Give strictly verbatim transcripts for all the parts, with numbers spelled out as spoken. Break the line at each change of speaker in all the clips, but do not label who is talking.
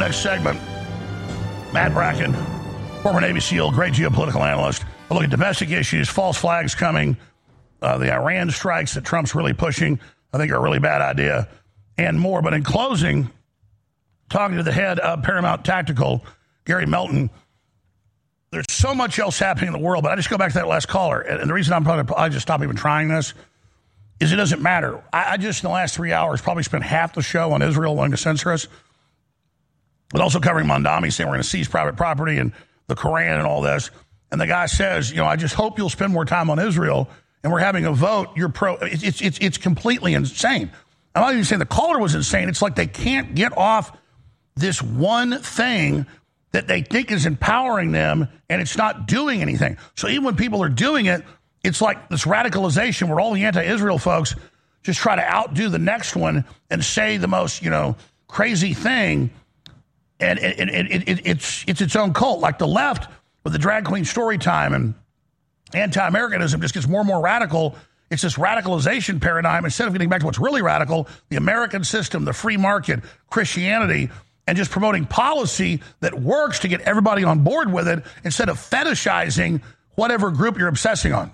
next segment, Matt Bracken, former Navy SEAL, great geopolitical analyst. We'll look at domestic issues, false flags coming, uh, the Iran strikes that Trump's really pushing, I think are a really bad idea, and more. But in closing, talking to the head of Paramount Tactical, Gary Melton, there's so much else happening in the world, but I just go back to that last caller. And the reason I'm probably, I just stop even trying this is it doesn't matter. I, I just, in the last three hours, probably spent half the show on Israel wanting to censor us, but also covering Mondami, saying we're going to seize private property and the Quran and all this. And the guy says, you know, I just hope you'll spend more time on Israel, and we're having a vote. You're pro. It's, it's, it's, it's completely insane. I'm not even saying the caller was insane. It's like they can't get off this one thing that they think is empowering them, and it's not doing anything. So even when people are doing it, it's like this radicalization where all the anti-Israel folks just try to outdo the next one and say the most, you know, crazy thing. And it, it, it, it, it's it's its own cult. Like the left with the drag queen story time and anti-Americanism just gets more and more radical. It's this radicalization paradigm. Instead of getting back to what's really radical, the American system, the free market, Christianity, and just promoting policy that works to get everybody on board with it instead of fetishizing whatever group you're obsessing on.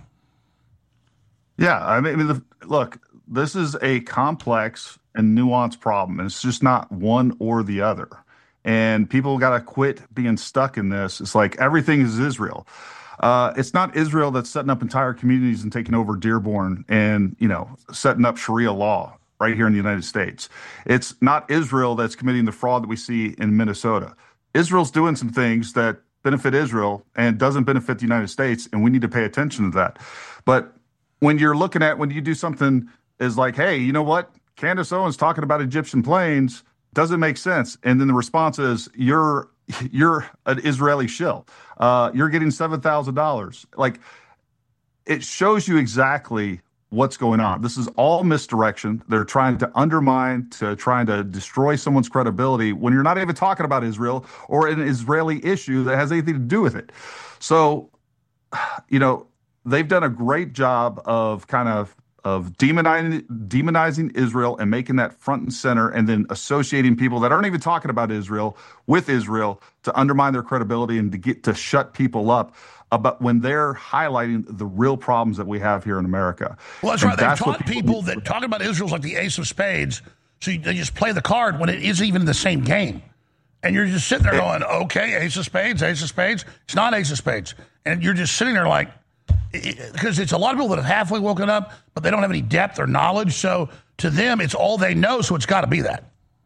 Yeah, I mean, the, look, this is a complex and nuanced problem, and it's just not one or the other. And people got to quit being stuck in this. It's like everything is Israel. Uh, it's not Israel that's setting up entire communities and taking over Dearborn and, you know, setting up Sharia law right here in the United States. It's not Israel that's committing the fraud that we see in Minnesota. Israel's doing some things that benefit Israel and doesn't benefit the United States, and we need to pay attention to that. But when you're looking at, when you do something is like, hey, you know what? Candace Owens talking about Egyptian planes doesn't make sense. And then the response is, you're you're an Israeli shill. Uh, you're getting seven thousand dollars. Like, it shows you exactly what's going on. This is all misdirection. They're trying to undermine, to trying to destroy someone's credibility when you're not even talking about Israel or an Israeli issue that has anything to do with it. So, you know, they've done a great job of kind of of demonizing, demonizing Israel and making that front and center, and then associating people that aren't even talking about Israel with Israel to undermine their credibility and to get to shut people up about when they're highlighting the real problems that we have here in America.
Well, that's and right. They've taught people, people that talking about Israel's like the ace of spades, so you, they just play the card when it isn't even the same game. And you're just sitting there going, okay, ace of spades, ace of spades. It's not ace of spades. And you're just sitting there like, because it's a lot of people that have halfway woken up, but they don't have any depth or knowledge. So to them, it's all they know. So it's got to be that.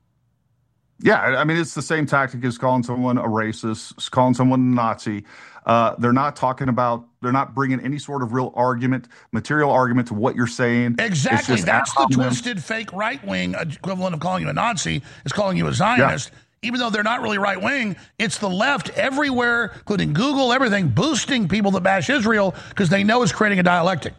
Yeah, I mean, it's the same tactic as calling someone a racist, calling someone a Nazi. Uh, they're not talking about, they're not bringing any sort of real argument, material argument to what you're saying.
Exactly. That's the twisted, fake right-wing equivalent of calling you a Nazi, is calling you a Zionist. Yeah. Even though they're not really right-wing, it's the left everywhere, including Google, everything, boosting people that bash Israel because they know it's creating a dialectic.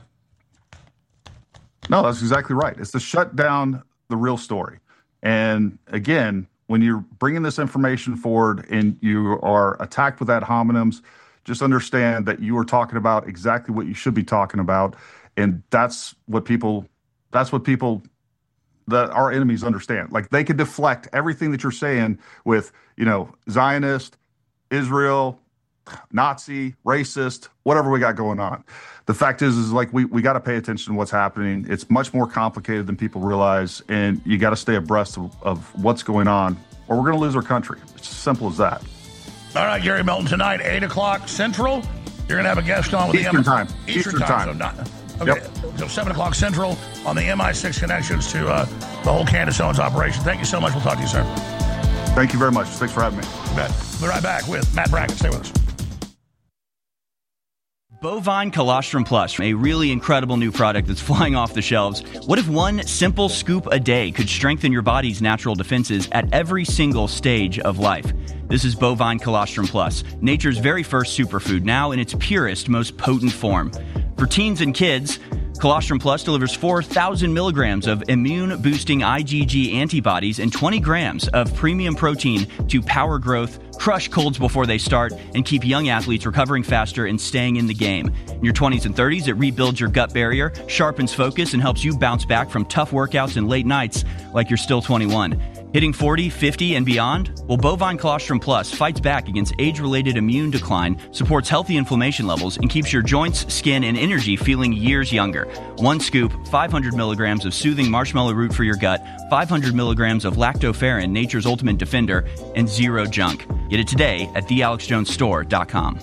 No, that's exactly right. It's to shut down the real story. And again, when you're bringing this information forward and you are attacked with ad hominems, just understand that you are talking about exactly what you should be talking about. And that's what people, that's what people... that our enemies understand. Like, they could deflect everything that you're saying with, you know, Zionist, Israel, Nazi, racist, whatever we got going on. The fact is, is like, we, we got to pay attention to what's happening. It's much more complicated than people realize, and you got to stay abreast of, of what's going on, or we're going to lose our country. It's as simple as that.
All right, Gary Melton, tonight, eight o'clock Central, you're going to have a guest on with
Eastern
the
time.
Eastern,
Eastern
time.
time.
So not, okay, yep. So seven o'clock Central on the M I six connections to uh, the whole Candace Owens operation. Thank you so much. We'll talk to you, sir.
Thank you very much. Thanks for having me.
You bet. We'll be right back with Matt Bracken. Stay with us.
Bovine Colostrum Plus, a really incredible new product that's flying off the shelves. What if one simple scoop a day could strengthen your body's natural defenses at every single stage of life? This is Bovine Colostrum Plus, nature's very first superfood, now in its purest, most potent form. For teens and kids, Colostrum Plus delivers four thousand milligrams of immune-boosting IgG antibodies and twenty grams of premium protein to power growth, crush colds before they start, and keep young athletes recovering faster and staying in the game. In your twenties and thirties, it rebuilds your gut barrier, sharpens focus, and helps you bounce back from tough workouts and late nights like you're still twenty-one. Hitting forty, fifty, and beyond? Well, Bovine Colostrum Plus fights back against age-related immune decline, supports healthy inflammation levels, and keeps your joints, skin, and energy feeling years younger. One scoop, five hundred milligrams of soothing marshmallow root for your gut, five hundred milligrams of lactoferrin, nature's ultimate defender, and zero junk. Get it today at the alex jones store dot com.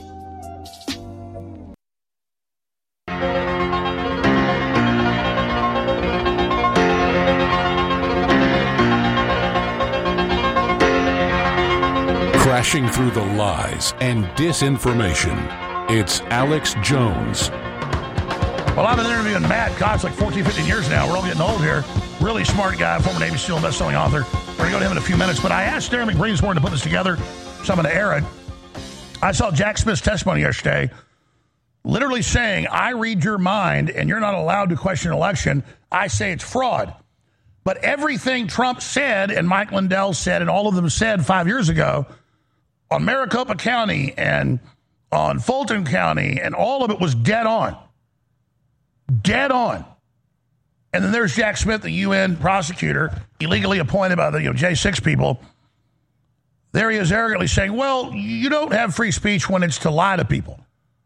Crashing through the lies and disinformation, it's Alex Jones.
Well, I've been interviewing Matt, God, it's like fourteen, fifteen years now. We're all getting old here. Really smart guy, former Navy SEAL, best-selling author. We're going to go to him in a few minutes. But I asked Darren McBreen this morning to put this together, so I'm going to air it. I saw Jack Smith's testimony yesterday, literally saying, I read your mind, and you're not allowed to question an election. I say it's fraud. But everything Trump said, and Mike Lindell said, and all of them said five years ago, on Maricopa County and on Fulton County, and all of it was dead on. Dead on. And then there's Jack Smith, the U N prosecutor, illegally appointed by the you know, J six people. There he is arrogantly saying, well, you don't have free speech when it's to lie to people.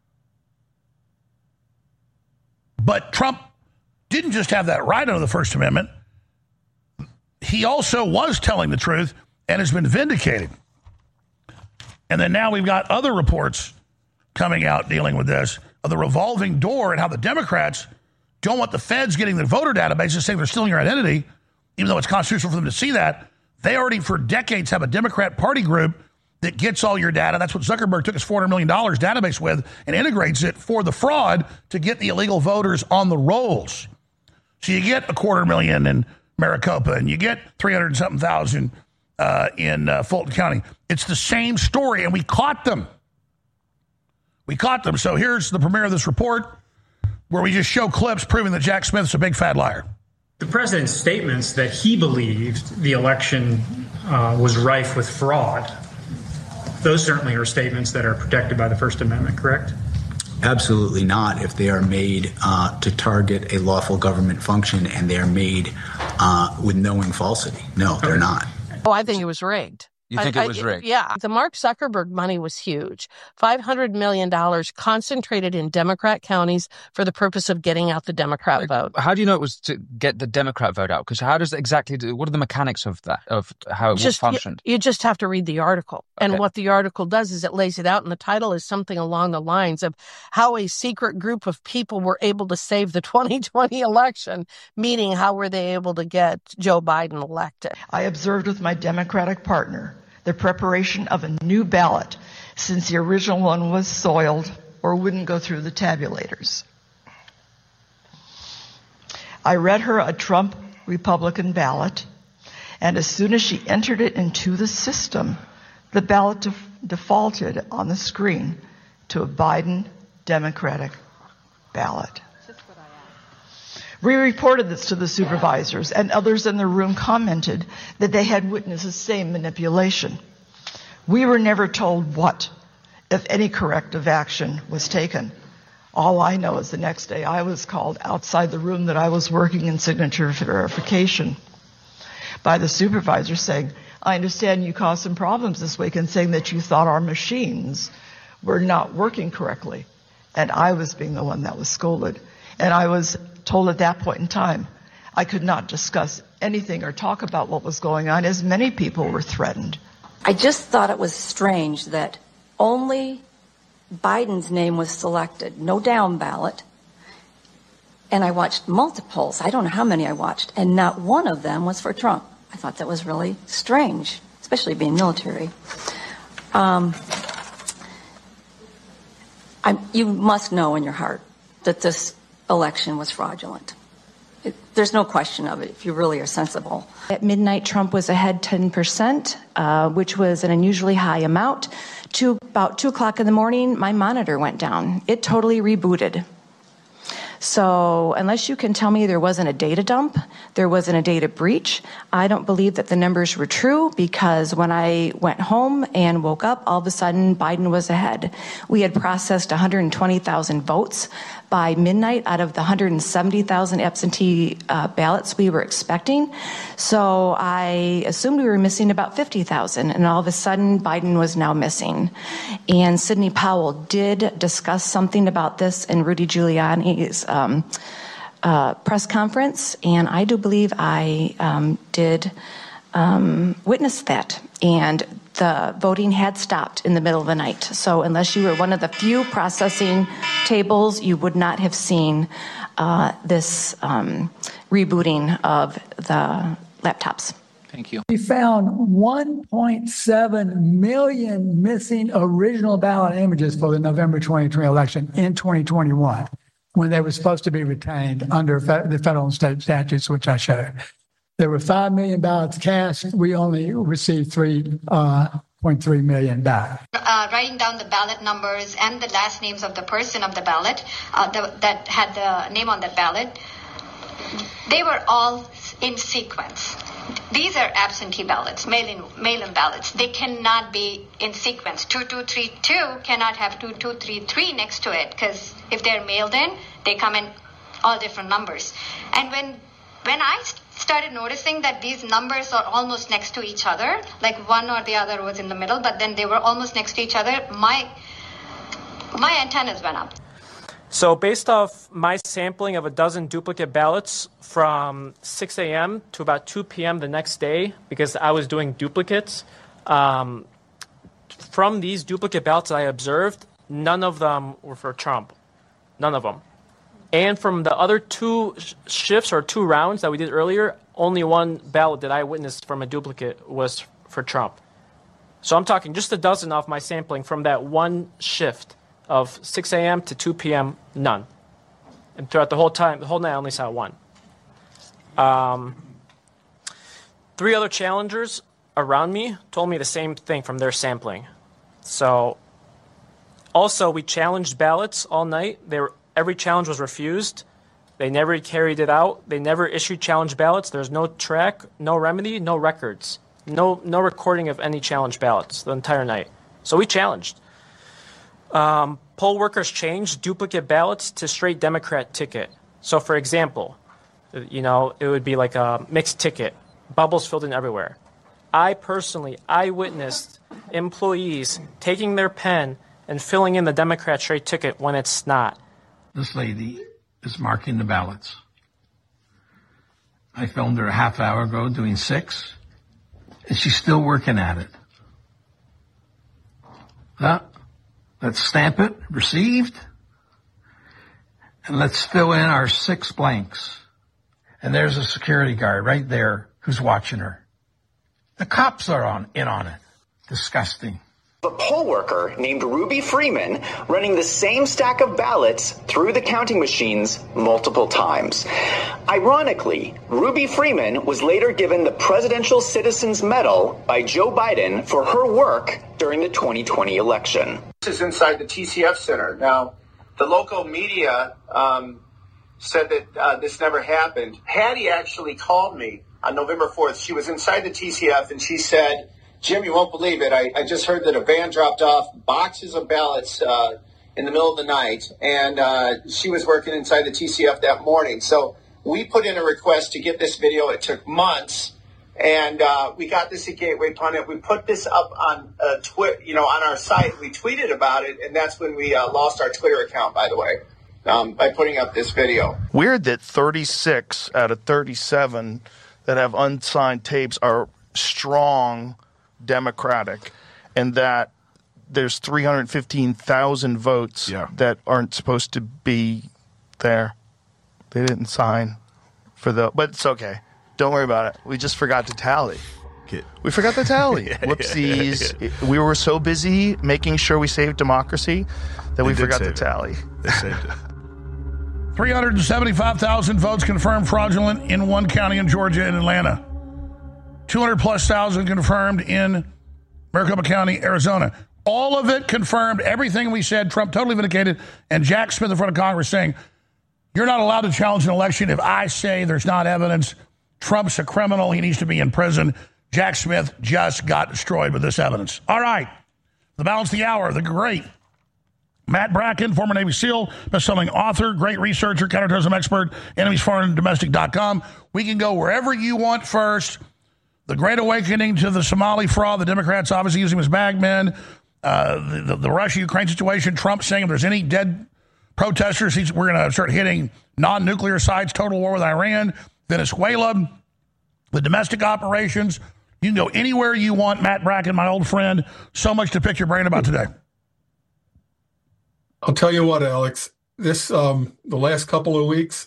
But Trump didn't just have that right under the First Amendment. He also was telling the truth and has been vindicated. And then now we've got other reports coming out dealing with this, of the revolving door and how the Democrats don't want the feds getting the voter databases saying they're stealing your identity, even though it's constitutional for them to see that. They already for decades have a Democrat Party group that gets all your data. That's what Zuckerberg took his four hundred million dollars database with and integrates it for the fraud to get the illegal voters on the rolls. So you get a quarter million in Maricopa and you get three hundred and something thousand uh, in uh, Fulton County. It's the same story, and we caught them. We caught them. So here's the premiere of this report where we just show clips proving that Jack Smith's a big fat liar.
The president's statements that he believed the election uh, was rife with fraud, those certainly are statements that are protected by the First Amendment, correct?
Absolutely not if they are made uh, to target a lawful government function and they are made uh, with knowing falsity. No, they're not.
Oh, I think it was rigged.
You think
I,
it was
I,
rigged?
Yeah. The Mark Zuckerberg money was huge. five hundred million dollars concentrated in Democrat counties for the purpose of getting out the Democrat vote.
How do you know it was to get the Democrat vote out? Because how does it exactly do, what are the mechanics of that, of how it
just,
functioned?
You, you just have to read the article.
Okay.
And what the article does is it lays it out, and the title is something along the lines of how a secret group of people were able to save the twenty twenty election, meaning how were they able to get Joe Biden elected.
I observed with my Democratic partner the preparation of a new ballot since the original one was soiled or wouldn't go through the tabulators. I read her a Trump Republican ballot, and as soon as she entered it into the system, the ballot def- defaulted on the screen to a Biden Democratic ballot. We reported this to the supervisors, and others in the room commented that they had witnessed the same manipulation. We were never told what, if any, corrective action was taken. All I know is the next day I was called outside the room that I was working in signature verification by the supervisor saying, I understand you caused some problems this week, and saying that you thought our machines were not working correctly. And I was being the one that was scolded. And I was told at that point in time I could not discuss anything or talk about what was going on, as many people were threatened.
I just thought it was strange that only Biden's name was selected, no down ballot. And I watched multiples. I don't know how many I watched, and not one of them was for Trump. I thought that was really strange, especially being military. Um, I, you must know in your heart that this election was fraudulent. It, there's no question of it if you really are sensible.
At midnight, Trump was ahead ten percent, uh, which was an unusually high amount. To about two o'clock in the morning, my monitor went down. It totally rebooted. So unless you can tell me there wasn't a data dump, there wasn't a data breach, I don't believe that the numbers were true, because when I went home and woke up, all of a sudden Biden was ahead. We had processed one hundred twenty thousand votes by midnight out of the one hundred seventy thousand absentee uh, ballots we were expecting. So I assumed we were missing about fifty thousand, and all of a sudden Biden was now missing. And Sidney Powell did discuss something about this in Rudy Giuliani's um, uh, press conference, and I do believe I um, did um, witness that. And the voting had stopped in the middle of the night. So unless you were one of the few processing tables, you would not have seen uh, this um, rebooting of the laptops.
Thank you.
We found one point seven million missing original ballot images for the November twenty twenty election in twenty twenty-one, when they were supposed to be retained under fe- the federal and state statutes, which I showed. There were five million ballots cast. We only received three point three million back.
Uh, writing down the ballot numbers and the last names of the person of the ballot uh, the, that had the name on that ballot, they were all in sequence. These are absentee ballots, mail-in, mail-in ballots. They cannot be in sequence. two two three two cannot have two two three three next to it, because if they're mailed in, they come in all different numbers. And when when I started noticing that these numbers are almost next to each other, like one or the other was in the middle, but then they were almost next to each other, my my antennas went up.
So based off my sampling of a dozen duplicate ballots from six a.m. to about two p.m. the next day, because I was doing duplicates, um, from these duplicate ballots I observed, none of them were for Trump. None of them. And from the other two sh- shifts or two rounds that we did earlier, only one ballot that I witnessed from a duplicate was for Trump. So I'm talking just a dozen off my sampling from that one shift of six a.m. to two p.m., none. And throughout the whole time, the whole night, I only saw one. Um, three other challengers around me told me the same thing from their sampling. So also, we challenged ballots all night. They were, every challenge was refused. They never carried it out. They never issued challenge ballots. There's no track, no remedy, no records, no no recording of any challenge ballots the entire night. So we challenged. Um, poll workers changed duplicate ballots to straight Democrat ticket. So, for example, you know, it would be like a mixed ticket, bubbles filled in everywhere. I personally, I witnessed employees taking their pen and filling in the Democrat straight ticket when it's not.
This lady is marking the ballots. I filmed her a half hour ago doing six, and she's still working at it. Huh? Let's stamp it, received, and let's fill in our six blanks. And there's a security guard right there who's watching her. The cops are on in on it. Disgusting.
A poll worker named Ruby Freeman running the same stack of ballots through the counting machines multiple times. Ironically, Ruby Freeman was later given the Presidential Citizens Medal by Joe Biden for her work during the twenty twenty election.
This is inside the T C F Center. Now, the local media um, said that uh, this never happened. Hattie actually called me on November fourth. She was inside the T C F, and she said, Jim, you won't believe it. I, I just heard that a van dropped off boxes of ballots uh, in the middle of the night, and uh, she was working inside the T C F that morning. So we put in a request to get this video. It took months, and uh, we got this at Gateway Pundit. We put this up on uh, twi- you know, on our site. We tweeted about it, and that's when we uh, lost our Twitter account, by the way, um, by putting up this video.
Weird that thirty-six out of thirty-seven that have unsigned tapes are strong Democratic, and that there's three hundred fifteen thousand votes yeah. that aren't supposed to be there. They didn't sign for the, but it's okay. Don't worry about it. We just forgot to tally. Okay. We forgot to tally. yeah, Whoopsies. Yeah, yeah. We were so busy making sure we saved democracy that they we forgot to it. tally.
They saved it. three hundred seventy-five thousand votes confirmed fraudulent in one county in Georgia and Atlanta. two hundred plus thousand confirmed in Maricopa County, Arizona. All of it confirmed. Everything we said, Trump totally vindicated. And Jack Smith in front of Congress saying, You're not allowed to challenge an election if I say there's not evidence. Trump's a criminal. He needs to be in prison. Jack Smith just got destroyed with this evidence. All right. The balance of the hour, the great Matt Bracken, former Navy SEAL, best-selling author, great researcher, counterterrorism expert, enemies foreign and domestic dot com. We can go wherever you want first. The Great Awakening to the Somali fraud, the Democrats obviously using him as bagmen, uh, the, the, the Russia-Ukraine situation, Trump saying if there's any dead protesters, he's, we're going to start hitting non-nuclear sites, total war with Iran, Venezuela, the domestic operations. You can go anywhere you want, Matt Bracken, my old friend. So much to pick your brain about today.
I'll tell you what, Alex, this um, the last couple of weeks,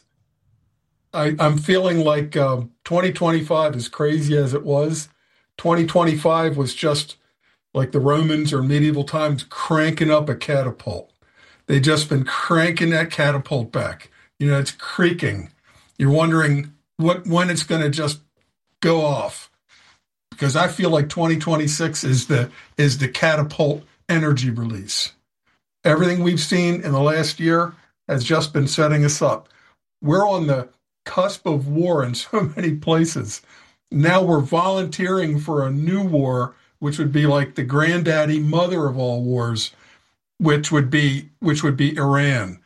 I, I'm feeling like um, twenty twenty-five, as crazy as it was, twenty twenty-five was just like the Romans or medieval times cranking up a catapult. They've just been cranking that catapult back. You know, it's creaking. You're wondering what when it's going to just go off. Because I feel like twenty twenty-six is the is the catapult energy release. Everything we've seen in the last year has just been setting us up. We're on the cusp of war in so many places. Now we're volunteering for a new war, which would be like the granddaddy mother of all wars, which would be which would be Iran.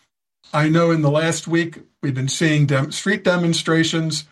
I know in the last week we've been seeing dem- street demonstrations,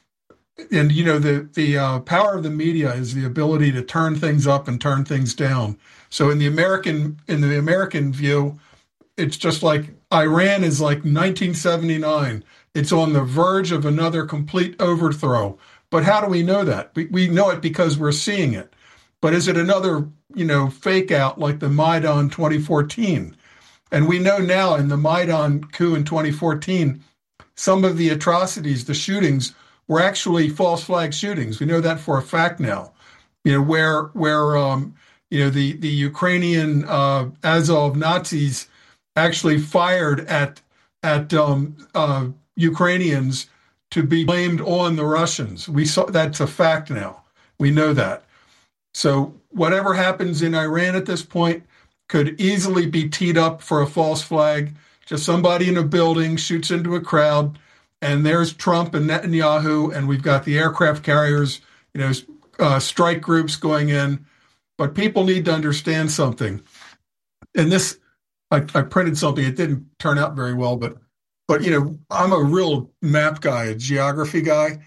and you know the the uh, power of the media is the ability to turn things up and turn things down. So in the American in the American view, it's just like Iran is like nineteen seventy-nine. It's on the verge of another complete overthrow. But how do we know that? We we know it because we're seeing it. But is it another, you know, fake out like the Maidan twenty fourteen? And we know now in the Maidan coup in twenty fourteen, some of the atrocities, the shootings, were actually false flag shootings. We know that for a fact now. You know, where where um, you know the the Ukrainian uh, Azov Nazis actually fired at at um, uh, Ukrainians to be blamed on the Russians. We saw that's a fact now. We know that. So whatever happens in Iran at this point could easily be teed up for a false flag. Just somebody in a building shoots into a crowd, and there's Trump and Netanyahu, and we've got the aircraft carriers, you know, uh, strike groups going in. But people need to understand something. And this, I, I printed something. It didn't turn out very well, but, but you know, I'm a real map guy, a geography guy.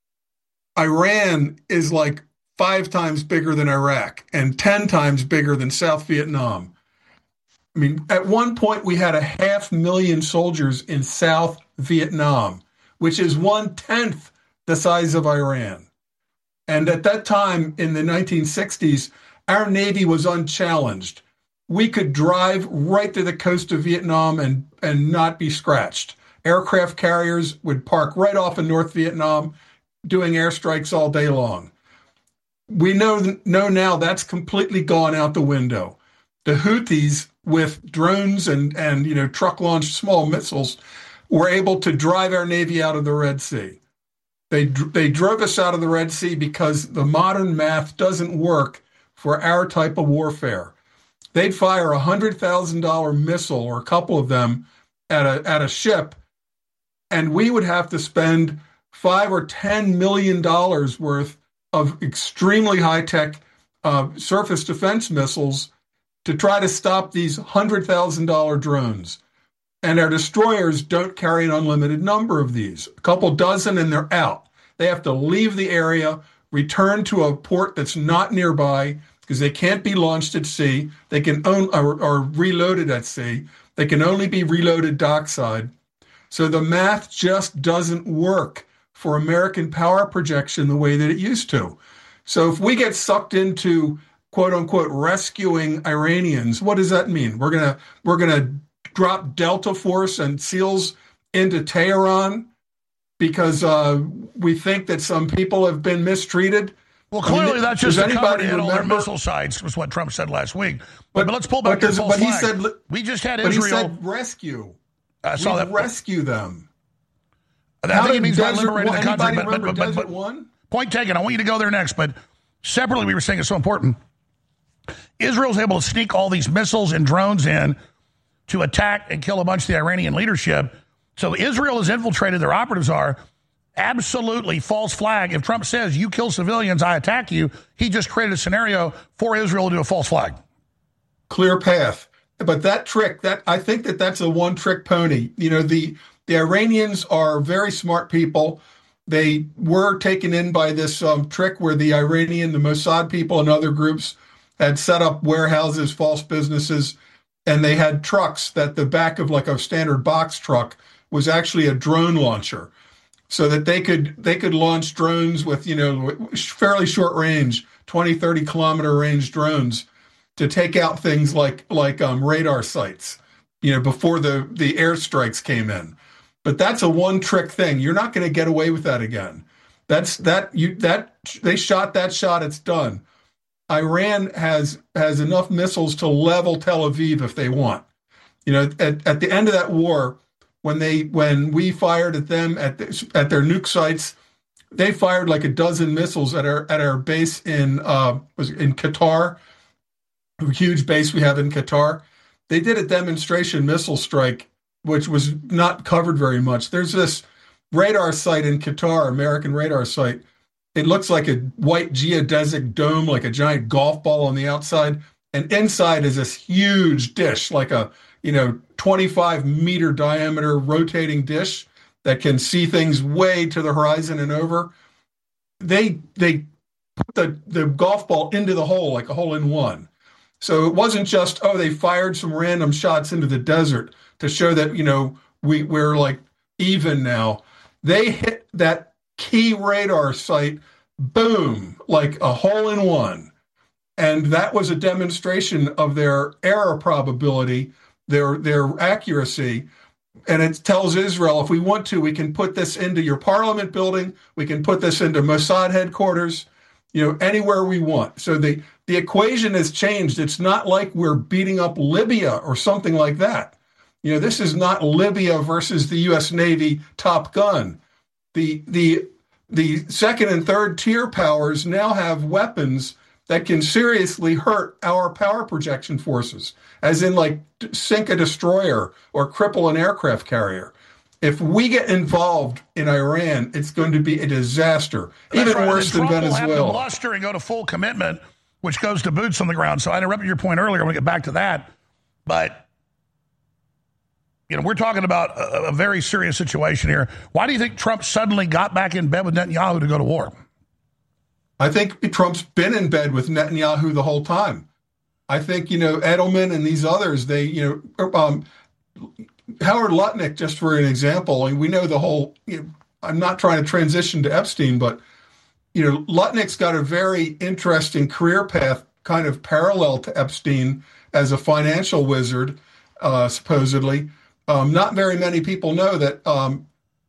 Iran is like five times bigger than Iraq and ten times bigger than South Vietnam. I mean, at one point we had a half million soldiers in South Vietnam, which is one-tenth the size of Iran. And at that time in the nineteen sixties, our Navy was unchallenged. We could drive right to the coast of Vietnam and, and not be scratched. Aircraft carriers would park right off in North Vietnam, doing airstrikes all day long. We know, know now that's completely gone out the window. The Houthis, with drones and, and you know truck-launched small missiles, were able to drive our Navy out of the Red Sea. They they drove us out of the Red Sea because the modern math doesn't work for our type of warfare. They'd fire a one hundred thousand dollars missile or a couple of them at a at a ship, and we would have to spend five or ten million dollars worth of extremely high-tech uh, surface defense missiles to try to stop these one hundred thousand dollars drones. And our destroyers don't carry an unlimited number of these. A couple dozen and they're out. They have to leave the area, return to a port that's not nearby because they can't be launched at sea. They can own or, or reloaded at sea. They can only be reloaded dockside. So the math just doesn't work for American power projection the way that it used to. So if we get sucked into quote unquote rescuing Iranians, what does that mean? We're gonna we're gonna drop Delta Force and SEALs into Tehran because uh, we think that some people have been mistreated?
Well, clearly
I mean,
that's just a cover to hit all their
remember?
missile sites, was what Trump said last week. But, but let's pull back
but,
to false
but he
flag.
said
We just had
but
Israel.
he said rescue.
I saw
we
that.
Rescue them.
I
How
think it
did
means by
Desert
liberating the
One-
country.
anybody
But, but,
remember
but, but,
Desert
but
One?
point taken. I want you to go there next. But separately, we were saying it's so important. Israel's able to sneak all these missiles and drones in to attack and kill a bunch of the Iranian leadership. So Israel has infiltrated, their operatives are absolutely false flag. If Trump says, you kill civilians, I attack you, he just created a scenario for Israel to do a false flag.
Clear path. But that trick, that I think that that's a one-trick pony. You know, the, the Iranians are very smart people. They were taken in by this um, trick where the Iranian, the Mossad people and other groups had set up warehouses, false businesses, and they had trucks that the back of like a standard box truck was actually a drone launcher, so that they could they could launch drones with, you know, fairly short range, twenty, thirty kilometer range drones to take out things like like um, radar sites, you know, before the, the airstrikes came in. But that's a one trick thing. You're not going to get away with that again. That's that you that they shot that shot. It's done. Iran has has enough missiles to level Tel Aviv if they want. You know, at, at the end of that war, when they when we fired at them at the, at their nuke sites, they fired like a dozen missiles at our at our base in uh, was in Qatar, a huge base we have in Qatar. They did a demonstration missile strike, which was not covered very much. There's this radar site in Qatar, American radar site. It looks like a white geodesic dome, like a giant golf ball on the outside. And inside is this huge dish, like a, you know, twenty-five meter diameter rotating dish that can see things way to the horizon and over. They they put the, the golf ball into the hole, like a hole in one. So it wasn't just, oh, they fired some random shots into the desert to show that, you know, we, we're like even now. They hit that key radar site, boom, like a hole in one. And that was a demonstration of their error probability, their their accuracy. And it tells Israel, if we want to, we can put this into your parliament building, we can put this into Mossad headquarters, you know, anywhere we want. So the, the equation has changed. It's not like we're beating up Libya or something like that. You know, this is not Libya versus the U S Navy Top Gun. The the the second and third tier powers now have weapons that can seriously hurt our power projection forces, as in like sink a destroyer or cripple an aircraft carrier. If we get involved in Iran, it's going to be a disaster,
That's
even
right.
worse than
Trump
Venezuela.
will have to bluster and go to full commitment, which goes to boots on the ground. So I interrupted your point earlier. I'm going to get back to that. But you know, we're talking about a, a very serious situation here. Why do you think Trump suddenly got back in bed with Netanyahu to go to war?
I think Trump's been in bed with Netanyahu the whole time. I think, you know, Edelman and these others, they, you know, um, Howard Lutnick, just for an example, and we know the whole, you know, I'm not trying to transition to Epstein, but, you know, Lutnick's got a very interesting career path kind of parallel to Epstein as a financial wizard, uh, supposedly. Um, not very many people know that um,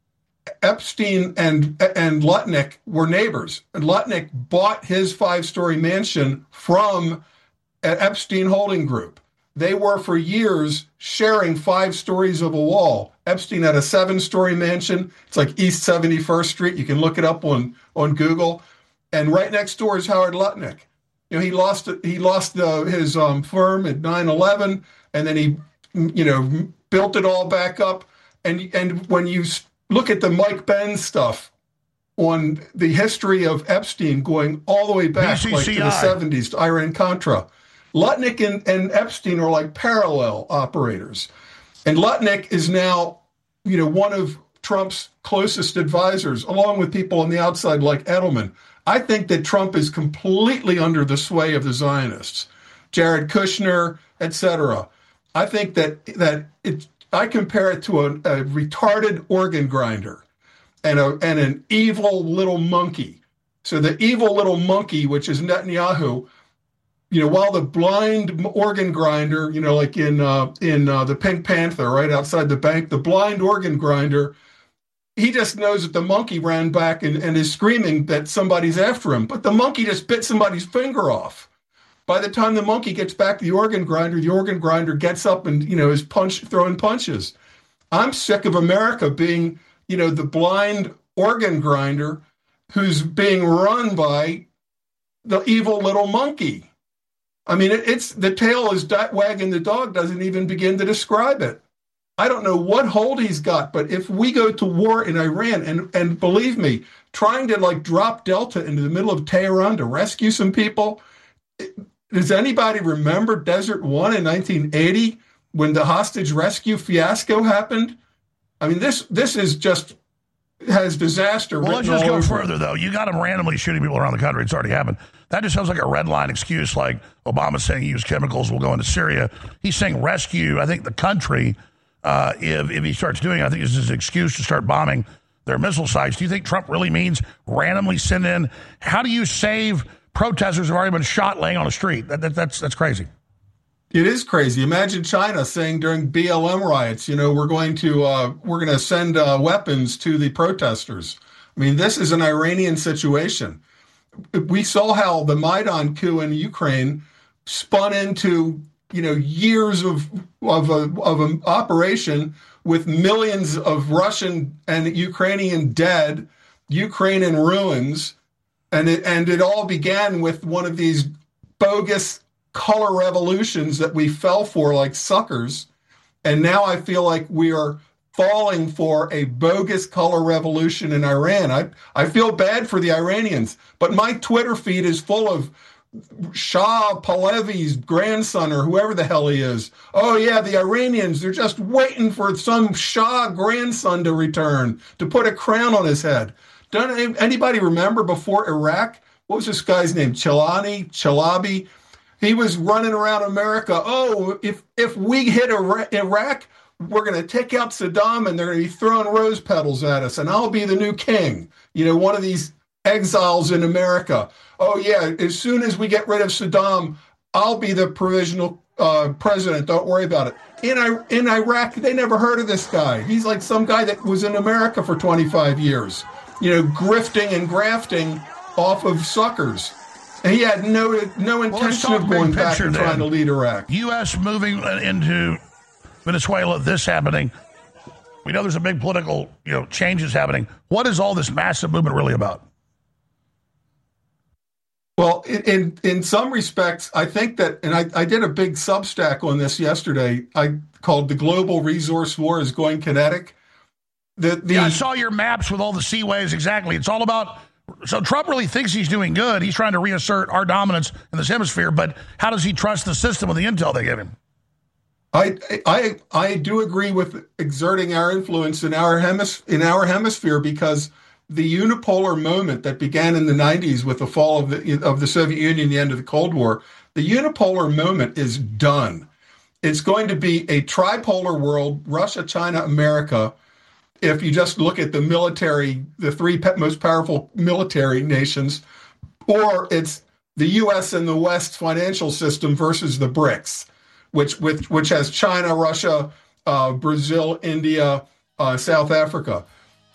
Epstein and and Lutnick were neighbors. And Lutnick bought his five-story mansion from Epstein Holding Group. They were for years sharing five stories of a wall. Epstein had a seven-story mansion. It's like East seventy-first Street. You can look it up on, on Google. And right next door is Howard Lutnick. You know, he lost he lost the, his um, firm at nine eleven, and then he, you know, built it all back up. And and when you look at the Mike Benz stuff on the history of Epstein going all the way back like to the seventies to Iran-Contra, Lutnick and, and Epstein are like parallel operators. And Lutnick is now, you know, one of Trump's closest advisors, along with people on the outside like Edelman. I think that Trump is completely under the sway of the Zionists, Jared Kushner, et cetera. I think that that it. I compare it to a, a retarded organ grinder and a and an evil little monkey. So the evil little monkey, which is Netanyahu, you know, while the blind organ grinder, you know, like in uh, in uh, the Pink Panther, right outside the bank, the blind organ grinder, he just knows that the monkey ran back and, and is screaming that somebody's after him, but the monkey just bit somebody's finger off. By the time the monkey gets back to the organ grinder, the organ grinder gets up and, you know, is punch throwing punches. I'm sick of America being, you know, the blind organ grinder who's being run by the evil little monkey. I mean, it, it's the tail is wagging the dog doesn't even begin to describe it. I don't know what hold he's got, but if we go to war in Iran, and, and believe me, trying to like drop Delta into the middle of Tehran to rescue some people, does anybody remember Desert One in nineteen eighty when the hostage rescue fiasco happened? I mean, this this is just has disaster.
Well, let's just go
over.
further, though. You got them randomly shooting people around the country. It's already happened. That just sounds like a red line excuse, like Obama saying he used chemicals will go into Syria. He's saying rescue, I think, the country. Uh, if, if he starts doing it, I think it's his excuse to start bombing their missile sites. Do you think Trump really means randomly send in? How do you save protesters who have already been shot laying on the street? That, that, that's that's crazy.
It is crazy. Imagine China saying during B L M riots, you know, we're going to uh, we're going to send uh, weapons to the protesters. I mean, this is an Iranian situation. We saw how the Maidan coup in Ukraine spun into, you know, years of of a, of an operation with millions of Russian and Ukrainian dead, Ukraine in ruins, and it and it all began with one of these bogus color revolutions that we fell for like suckers. And now I feel like we are falling for a bogus color revolution in Iran. I, I feel bad for the Iranians, but my Twitter feed is full of Shah Pahlavi's grandson or whoever the hell he is. Oh yeah, the Iranians, they're just waiting for some Shah grandson to return, to put a crown on his head. Don't anybody remember before Iraq? What was this guy's name? Chelani, Chalabi? He was running around America. Oh, if if we hit Iraq, we're going to take out Saddam and they're going to be throwing rose petals at us and I'll be the new king. You know, one of these exiles in America. Oh, yeah, as soon as we get rid of Saddam, I'll be the provisional uh, president. Don't worry about it. In, I- in Iraq, they never heard of this guy. He's like some guy that was in America for twenty-five years, you know, grifting and grafting off of suckers. And he had no no intention
well,
of going back
picture,
and trying to lead Iraq.
U S moving into Venezuela, this happening. We know there's a big political, you know, changes happening. What is all this massive movement really about?
Well, in in some respects, I think that, and I, I did a big Substack on this yesterday. I called "The Global Resource War is Going Kinetic." The, the,
yeah, I saw your maps with all the seaways. Exactly. It's all about. So Trump really thinks he's doing good. He's trying to reassert our dominance in this hemisphere. But how does he trust the system with the intel they give him?
I I I do agree with exerting our influence in our hemis in our hemisphere because the unipolar moment that began in the nineties with the fall of the of the Soviet Union, the end of the Cold War, the unipolar moment is done. It's going to be a tripolar world: Russia, China, America. If you just look at the military, the three most powerful military nations, or it's the U S and the West financial system versus the BRICS, which which, which has China, Russia, uh, Brazil, India, uh, South Africa.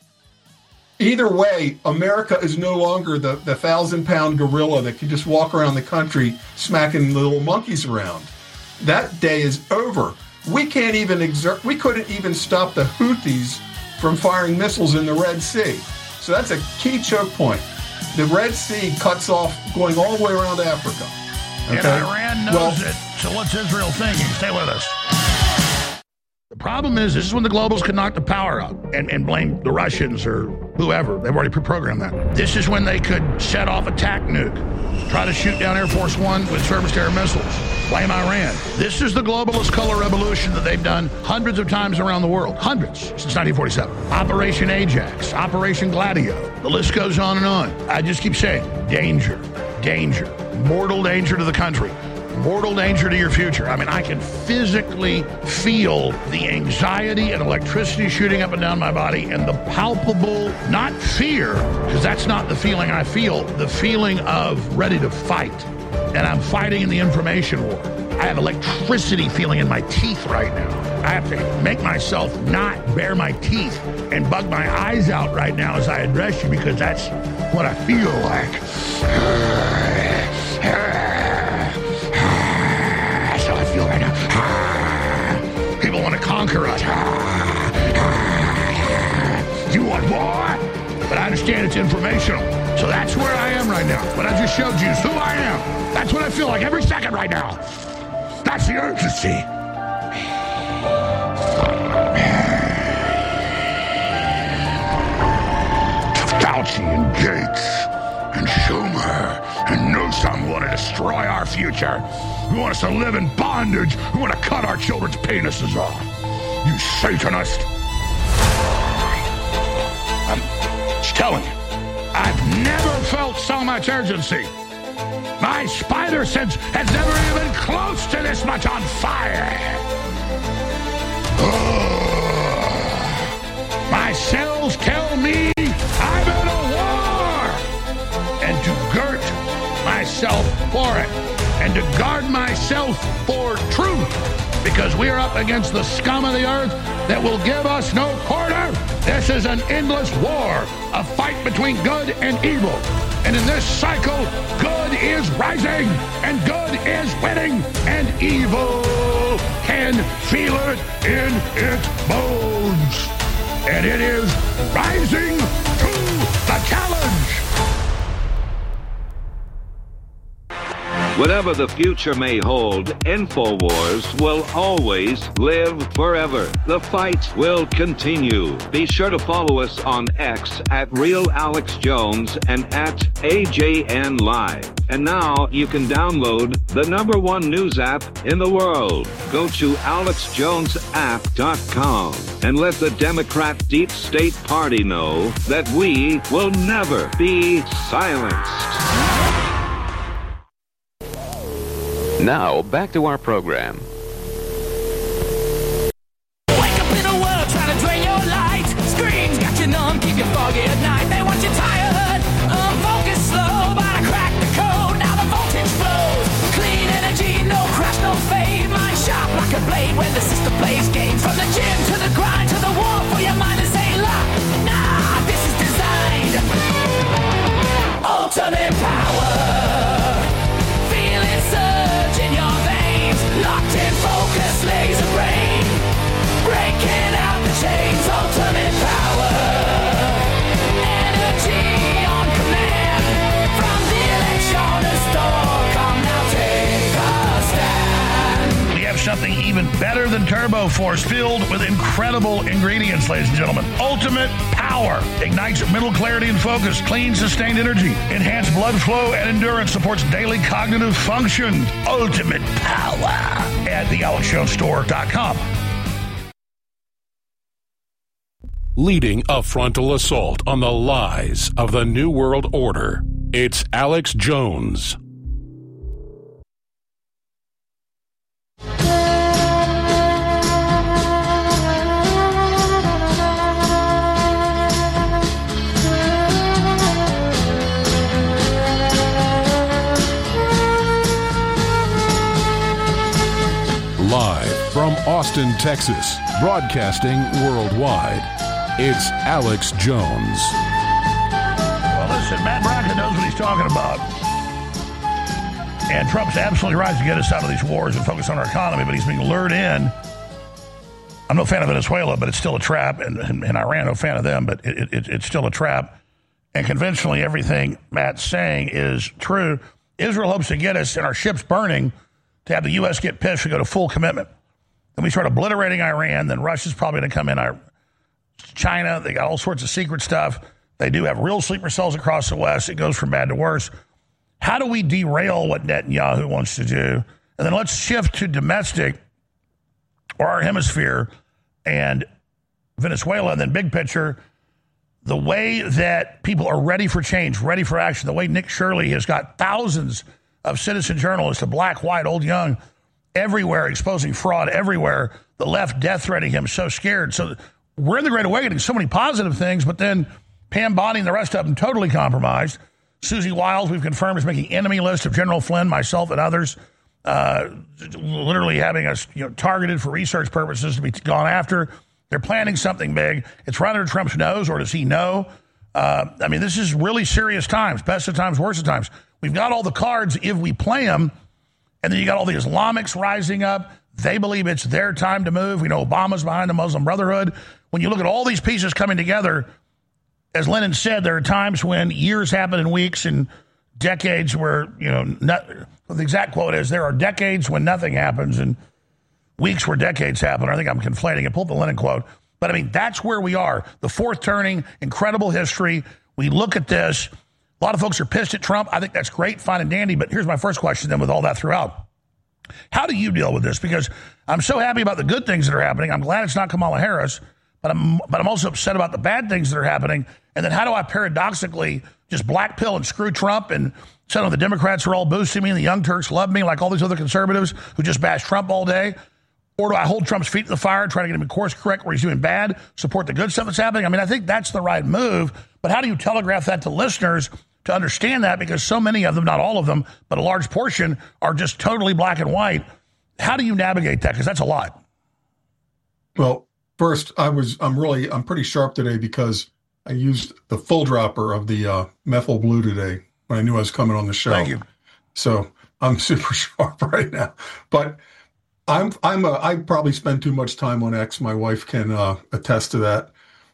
Either way, America is no longer the, the thousand-pound gorilla that can just walk around the country smacking little monkeys around. That day is over. We can't even exert, we couldn't even stop the Houthis from firing missiles in the Red Sea. So that's a key choke point. The Red Sea cuts off going all the way around Africa.
Okay? And Iran knows
well,
it. So what's Israel thinking? Stay with us. The problem is, this is when the globals can knock the power out and, and blame the Russians or whoever. They've already pre-programmed that. This is when they could set off a tac nuke, try to shoot down Air Force One with surface-to-air missiles, blame Iran. This is the globalist color revolution that they've done hundreds of times around the world. Hundreds since nineteen forty-seven. Operation Ajax, Operation Gladio. The list goes on and on. I just keep saying, danger, danger, mortal danger to the country. Mortal danger to your future. I mean, I can physically feel the anxiety and electricity shooting up and down my body and the palpable, not fear, because that's not the feeling I feel, the feeling of ready to fight. And I'm fighting in the information war. I have electricity feeling in my teeth right now. I have to make myself not bare my teeth and bug my eyes out right now as I address you because that's what I feel like. Right now. People want to conquer us. You want more? But I understand it's informational. So that's where I am right now. What I just showed you is who I am. That's what I feel like every second right now. That's the urgency. future, who want us to live in bondage, who want to cut our children's penises off. You Satanist. I'm just telling you, I've never felt so much urgency. My spider sense has never even been close to this much on fire. Ugh. My cells tell me I'm in a war. And to girt myself for it. And to guard myself for truth. Because we are up against the scum of the earth that will give us no quarter. This is an endless war, a fight between good and evil. And in this cycle, good is rising, and good is winning, and evil can feel it in its bones. And it is rising to the challenge.
Whatever the future may hold, InfoWars will always live forever. The fight will continue. Be sure to follow us on X at Real Alex Jones and at A J N Live. And now you can download the number one news app in the world. Go to alex jones app dot com and let the Democrat Deep State Party know that we will never be silenced.
Now, back to our program.
Wake up in a world trying to drain your light. Screams got you numb, keep you foggy at night. They want you tired, unfocused, slow. But I crack the code, now the voltage flows. Clean energy, no crash, no fade. Mind sharp like a blade when the system plays games. From the gym to the grind to the war for your mind to say lock. Nah, this is designed. Ultimate power. Feel it surge in your veins. Locked in focus, laser brain. Breaking out the chains. Ultimate power. Energy on command. From the Electronics store. Come now, take a stand.
We have something even better than Turbo Force, filled with incredible ingredients, ladies and gentlemen. Ultimate Power ignites mental clarity and focus, clean, sustained energy, enhanced blood flow and endurance, supports daily cognitive function. Ultimate Power at the alex jones store dot com.
Leading a frontal assault on the lies of the New World Order, it's Alex Jones. Live from Austin, Texas, broadcasting worldwide, it's Alex Jones.
Well, listen, Matt Bracken knows what he's talking about. And Trump's absolutely right to get us out of these wars and focus on our economy, but he's being lured in. I'm no fan of Venezuela, but it's still a trap, and, and, and Iran, no fan of them, but it, it, it's still a trap. And conventionally, everything Matt's saying is true. Israel hopes to get us and our ships burning to have the U S get pissed and go to full commitment. Then we start obliterating Iran. Then Russia's probably going to come in. Our China, they got all sorts of secret stuff. They do have real sleeper cells across the West. It goes from bad to worse. How do we derail what Netanyahu wants to do? And then let's shift to domestic or our hemisphere and Venezuela. And then big picture, the way that people are ready for change, ready for action, the way Nick Shirley has got thousands of citizen journalists, of black, white, old, young, everywhere, exposing fraud everywhere. The left death threatening him, so scared. So we're in the Great Awakening, so many positive things, but then Pam Bondi and the rest of them totally compromised. Susie Wiles, we've confirmed, is making enemy list of General Flynn, myself, and others, uh, literally having us you know, targeted for research purposes to be gone after. They're planning something big. It's right under Trump's nose, or does he know? Uh, I mean, this is really serious times, best of times, worst of times. We've got all the cards if we play them, and then you got all the Islamics rising up. They believe it's their time to move. We know Obama's behind the Muslim Brotherhood. When you look at all these pieces coming together, as Lennon said, there are times when years happen in weeks and decades where, you know, not, the exact quote is, there are decades when nothing happens and weeks where decades happen. I think I'm conflating it. Pull up the Lennon quote. But, I mean, that's where we are. The fourth turning, incredible history. We look at this. A lot of folks are pissed at Trump. I think that's great, fine and dandy. But here's my first question then with all that throughout. How do you deal with this? Because I'm so happy about the good things that are happening. I'm glad it's not Kamala Harris, but I'm but I'm also upset about the bad things that are happening. And then how do I paradoxically just black pill and screw Trump and suddenly the Democrats are all boosting me and the Young Turks love me like all these other conservatives who just bash Trump all day? Or do I hold Trump's feet to the fire, try to get him in course correct where he's doing bad, support the good stuff that's happening? I mean, I think that's the right move. But how do you telegraph that to listeners to understand that? Because so many of them, not all of them, but a large portion are just totally black and white. How do you navigate that? Because that's a lot.
Well, first, I was, I'm really, I'm pretty sharp today because I used the full dropper of the uh, methyl blue today when I knew I was coming on the show.
Thank you.
So I'm super sharp right now. But I'm, I'm, a, I probably spend too much time on X. My wife can uh, attest to that.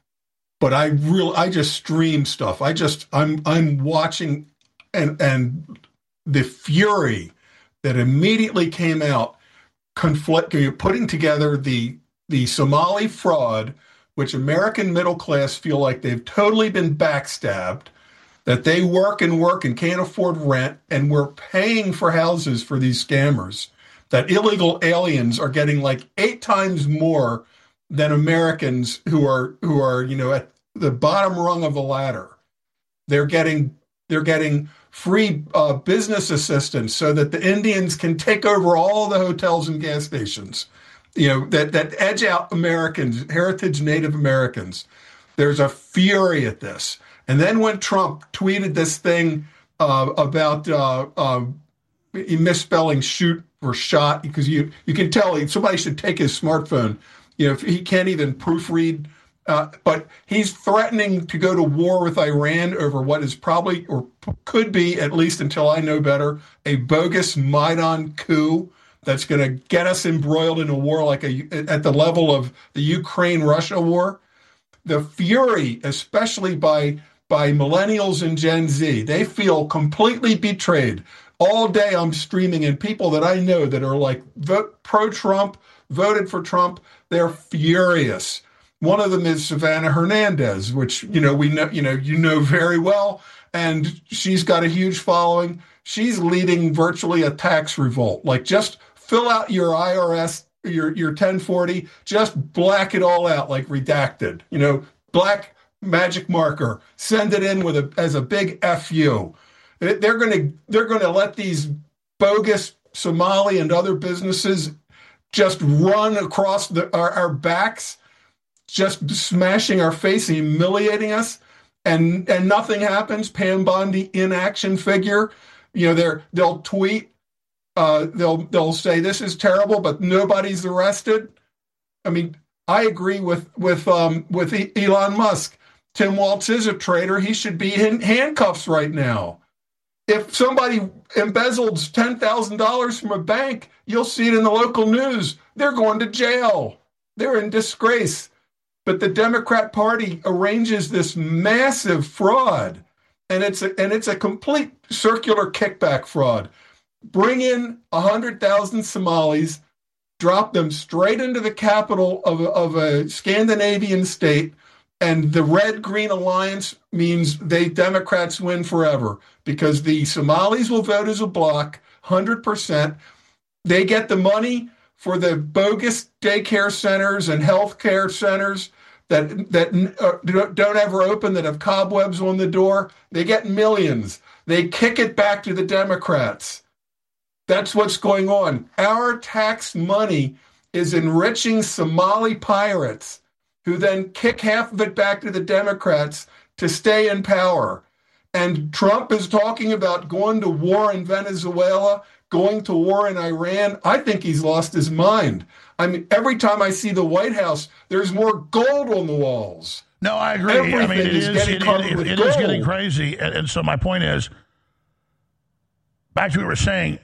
But I real, I just stream stuff. I just, I'm, I'm watching, and and the fury that immediately came out, conflict, putting together the the Somali fraud, which American middle class feel like they've totally been backstabbed, that they work and work and can't afford rent, and we're paying for houses for these scammers, that illegal aliens are getting like eight times more than Americans who are, who are, you know, at the bottom rung of the ladder. They're getting, they're getting free uh, business assistance so that the Indians can take over all the hotels and gas stations, you know, that, that edge out Americans, heritage Native Americans. There's a fury at this. And then when Trump tweeted this thing uh, about uh, uh, misspelling shoot or shot, because you, you can tell he, somebody should take his smartphone. You know, if he can't even proofread, uh, but he's threatening to go to war with Iran over what is probably, or p- could be, at least until I know better, a bogus Maidan coup that's going to get us embroiled in a war like a, at the level of the Ukraine-Russia war. The fury, especially by by millennials and Gen Z, they feel completely betrayed. All day I'm streaming, and people that I know that are like vote pro-Trump, voted for Trump, they're furious. One of them is Savannah Hernandez, which, you know, we know, you know, you know very well, and she's got a huge following. She's leading virtually a tax revolt. Like, just fill out your I R S, your your ten forty, just black it all out, like redacted, you know, black magic marker, send it in with a as a big F U. They're going to they're going to let these bogus Somali and other businesses just run across the, our, our backs, just smashing our face, humiliating us, and and nothing happens. Pam Bondi inaction figure, you know, they're they'll tweet, uh, they'll they'll say this is terrible, but nobody's arrested. I mean, I agree with with um, with Elon Musk. Tim Walz is a traitor. He should be in handcuffs right now. If somebody embezzles ten thousand dollars from a bank, you'll see it in the local news. They're going to jail. They're in disgrace. But the Democrat Party arranges this massive fraud, and it's a, and it's a complete circular kickback fraud. Bring in one hundred thousand Somalis, drop them straight into the capital of a, of a Scandinavian state, and the Red-Green Alliance means they Democrats win forever, because the Somalis will vote as a bloc, one hundred percent. They get the money for the bogus daycare centers and healthcare centers that that uh, don't ever open, that have cobwebs on the door. They get millions. They kick it back to the Democrats. That's what's going on. Our tax money is enriching Somali pirates, who then kick half of it back to the Democrats to stay in power. And Trump is talking about going to war in Venezuela, going to war in Iran. I think he's lost his mind. I mean, every time I see the White House, there's more gold on the walls.
No, I agree.
Everything
I mean, it
is
is,
getting
it,
covered
it,
with
it
gold.
is getting crazy. And, and so my point is, back to what we were saying,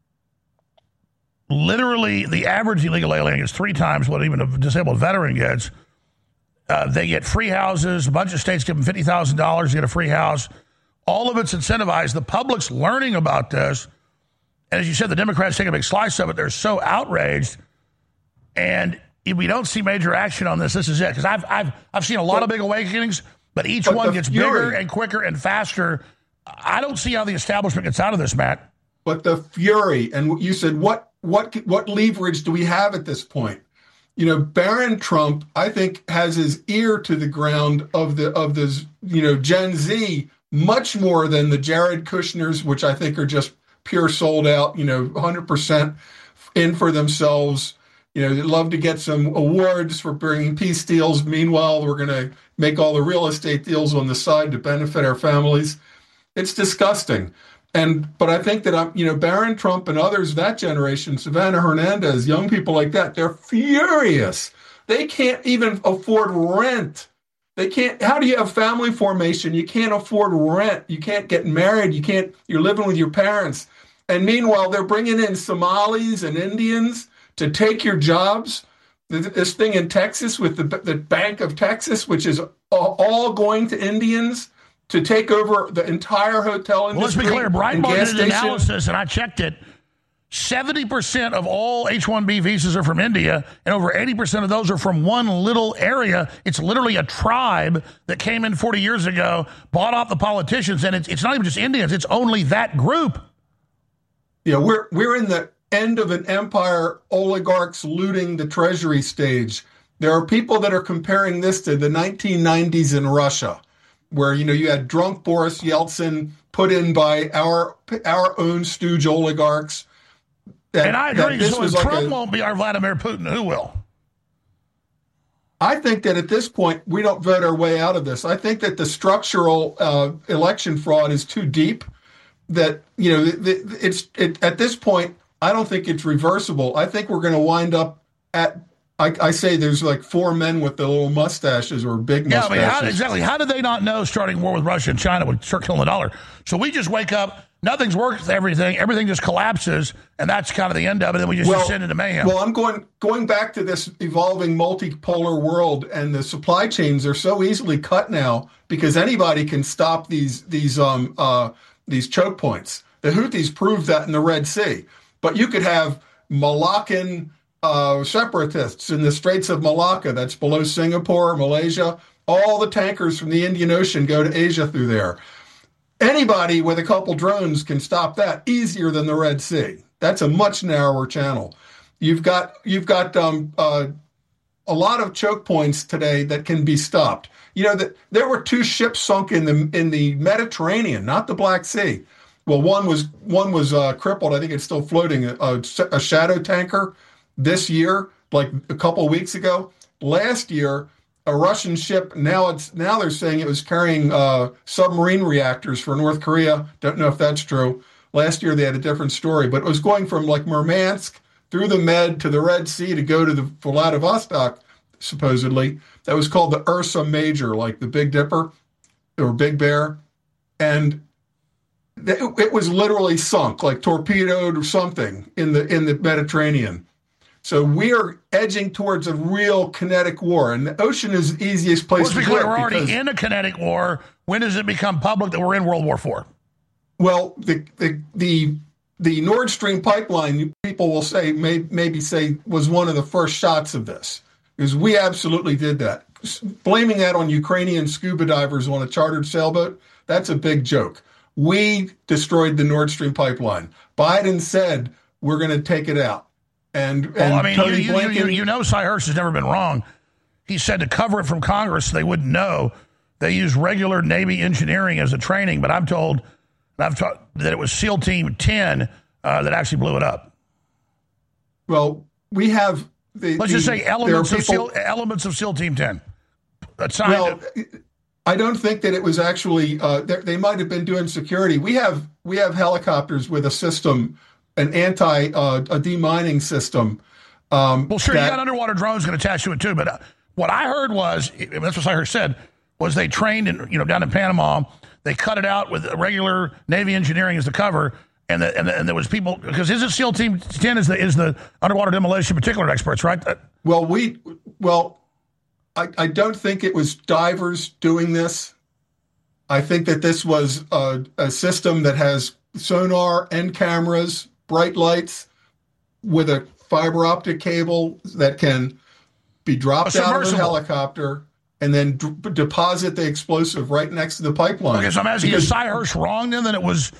literally the average illegal alien gets three times what even a disabled veteran gets. Uh, they get free houses. A bunch of states give them fifty thousand dollars to get a free house. All of it's incentivized. The public's learning about this. And as you said, the Democrats take a big slice of it. They're so outraged. And if we don't see major action on this, this is it. Because I've, I've, I've seen a lot of big awakenings, but each
But
one
the
gets
fury-
bigger and quicker and faster. I don't see how the establishment gets out of this, Matt.
But the fury, and you said, what what what leverage do we have at this point? You know, Barron Trump, I think, has his ear to the ground of the of this, you know, Gen Z much more than the Jared Kushners, which I think are just pure sold out, you know, one hundred percent in for themselves. You know, they'd love to get some awards for bringing peace deals. Meanwhile, we're going to make all the real estate deals on the side to benefit our families. It's disgusting. And but I think that, I'm, you know, Barron Trump and others of that generation, Savannah Hernandez, young people like that, they're furious. They can't even afford rent. They can't. How do you have family formation? You can't afford rent. You can't get married. You can't. You're living with your parents. And meanwhile, they're bringing in Somalis and Indians to take your jobs. This thing in Texas with the, the Bank of Texas, which is all going to Indians to take over the entire hotel industry.
Well, let's be clear. Breitbart did an analysis, and I checked it. seventy percent of all H one B visas are from India, and over eighty percent of those are from one little area. It's literally a tribe that came in forty years ago, bought off the politicians, and it's, it's not even just Indians. It's only that group.
Yeah, we're we're in the end of an empire, oligarchs looting the treasury stage. There are people that are comparing this to the nineteen nineties in Russia, where, you know, you had drunk Boris Yeltsin put in by our our own stooge oligarchs. That,
and I agree.
this
So if
was
Trump
like a,
won't be our Vladimir Putin, who will?
I think that at this point, we don't vote our way out of this. I think that the structural uh, election fraud is too deep. That, you know, it's it, at this point, I don't think it's reversible. I think we're going to wind up at, I, I say there's like four men with the little mustaches or big
Yeah,
mustaches.
I mean, how, exactly. How did they not know starting war with Russia and China would start killing the dollar? So we just wake up, nothing's worked with everything, everything just collapses, and that's kind of the end of it, and then we just
well,
descend into mayhem.
Well, I'm going going back to this evolving multipolar world, and the supply chains are so easily cut now because anybody can stop these these um uh these choke points. The Houthis proved that in the Red Sea. But you could have Malaccan uh, separatists in the Straits of Malacca, that's below Singapore, Malaysia. All the tankers from the Indian Ocean go to Asia through there. Anybody with a couple drones can stop that easier than the Red Sea. That's a much narrower channel. You've got you've got um, uh, a lot of choke points today that can be stopped. You know that there were two ships sunk in the in the Mediterranean, not the Black Sea. Well, one was one was uh, crippled. I think it's still floating. A, a shadow tanker this year, like a couple of weeks ago. Last year, a Russian ship. Now it's now they're saying it was carrying uh, submarine reactors for North Korea. Don't know if that's true. Last year they had a different story, but it was going from like Murmansk through the Med to the Red Sea to go to the Vladivostok, supposedly. That was called the Ursa Major, like the Big Dipper or Big Bear, and it was literally sunk, like torpedoed or something in the in the Mediterranean. So we are edging towards a real kinetic war, and the ocean is the easiest place
Let's
to
be
do
clear,
it.
we're
because,
already in a kinetic war. When does it become public that we're in World War Four?
Well, the the the, the Nord Stream pipeline, people will say, may, maybe say, was one of the first shots of this, because we absolutely did that. Blaming that on Ukrainian scuba divers on a chartered sailboat, that's a big joke. We destroyed the Nord Stream pipeline. Biden said we're going to take it out. And, and
well, I mean,
Tony
you, you,
Blinken,
you, you know Cy Hirsch has never been wrong. He said to cover it from Congress so they wouldn't know. They use regular Navy engineering as a training, but I'm told I've taught that it was SEAL Team ten uh, that actually blew it up.
Well, we have the...
Let's
the,
just say elements,
people,
of SEAL, elements of SEAL Team ten. That's not...
Well, I don't think that it was actually. Uh, they might have been doing security. We have we have helicopters with a system, an anti uh, a demining system. Um,
well, sure,
that,
you got underwater drones going to attach to it too. But uh, what I heard was that's what I heard said was they trained in you know down in Panama. They cut it out with regular Navy engineering as the cover, and the, and, the, and there was people because is it SEAL Team ten is the is the underwater demolition particular experts, right?
Well, we well. I, I don't think it was divers doing this. I think that this was a, a system that has sonar and cameras, bright lights, with a fiber optic cable that can be dropped out of a helicopter and then d- deposit the explosive right next to the pipeline.
Okay, so I'm asking,
because,
is Cy Hirsch wrong then that it was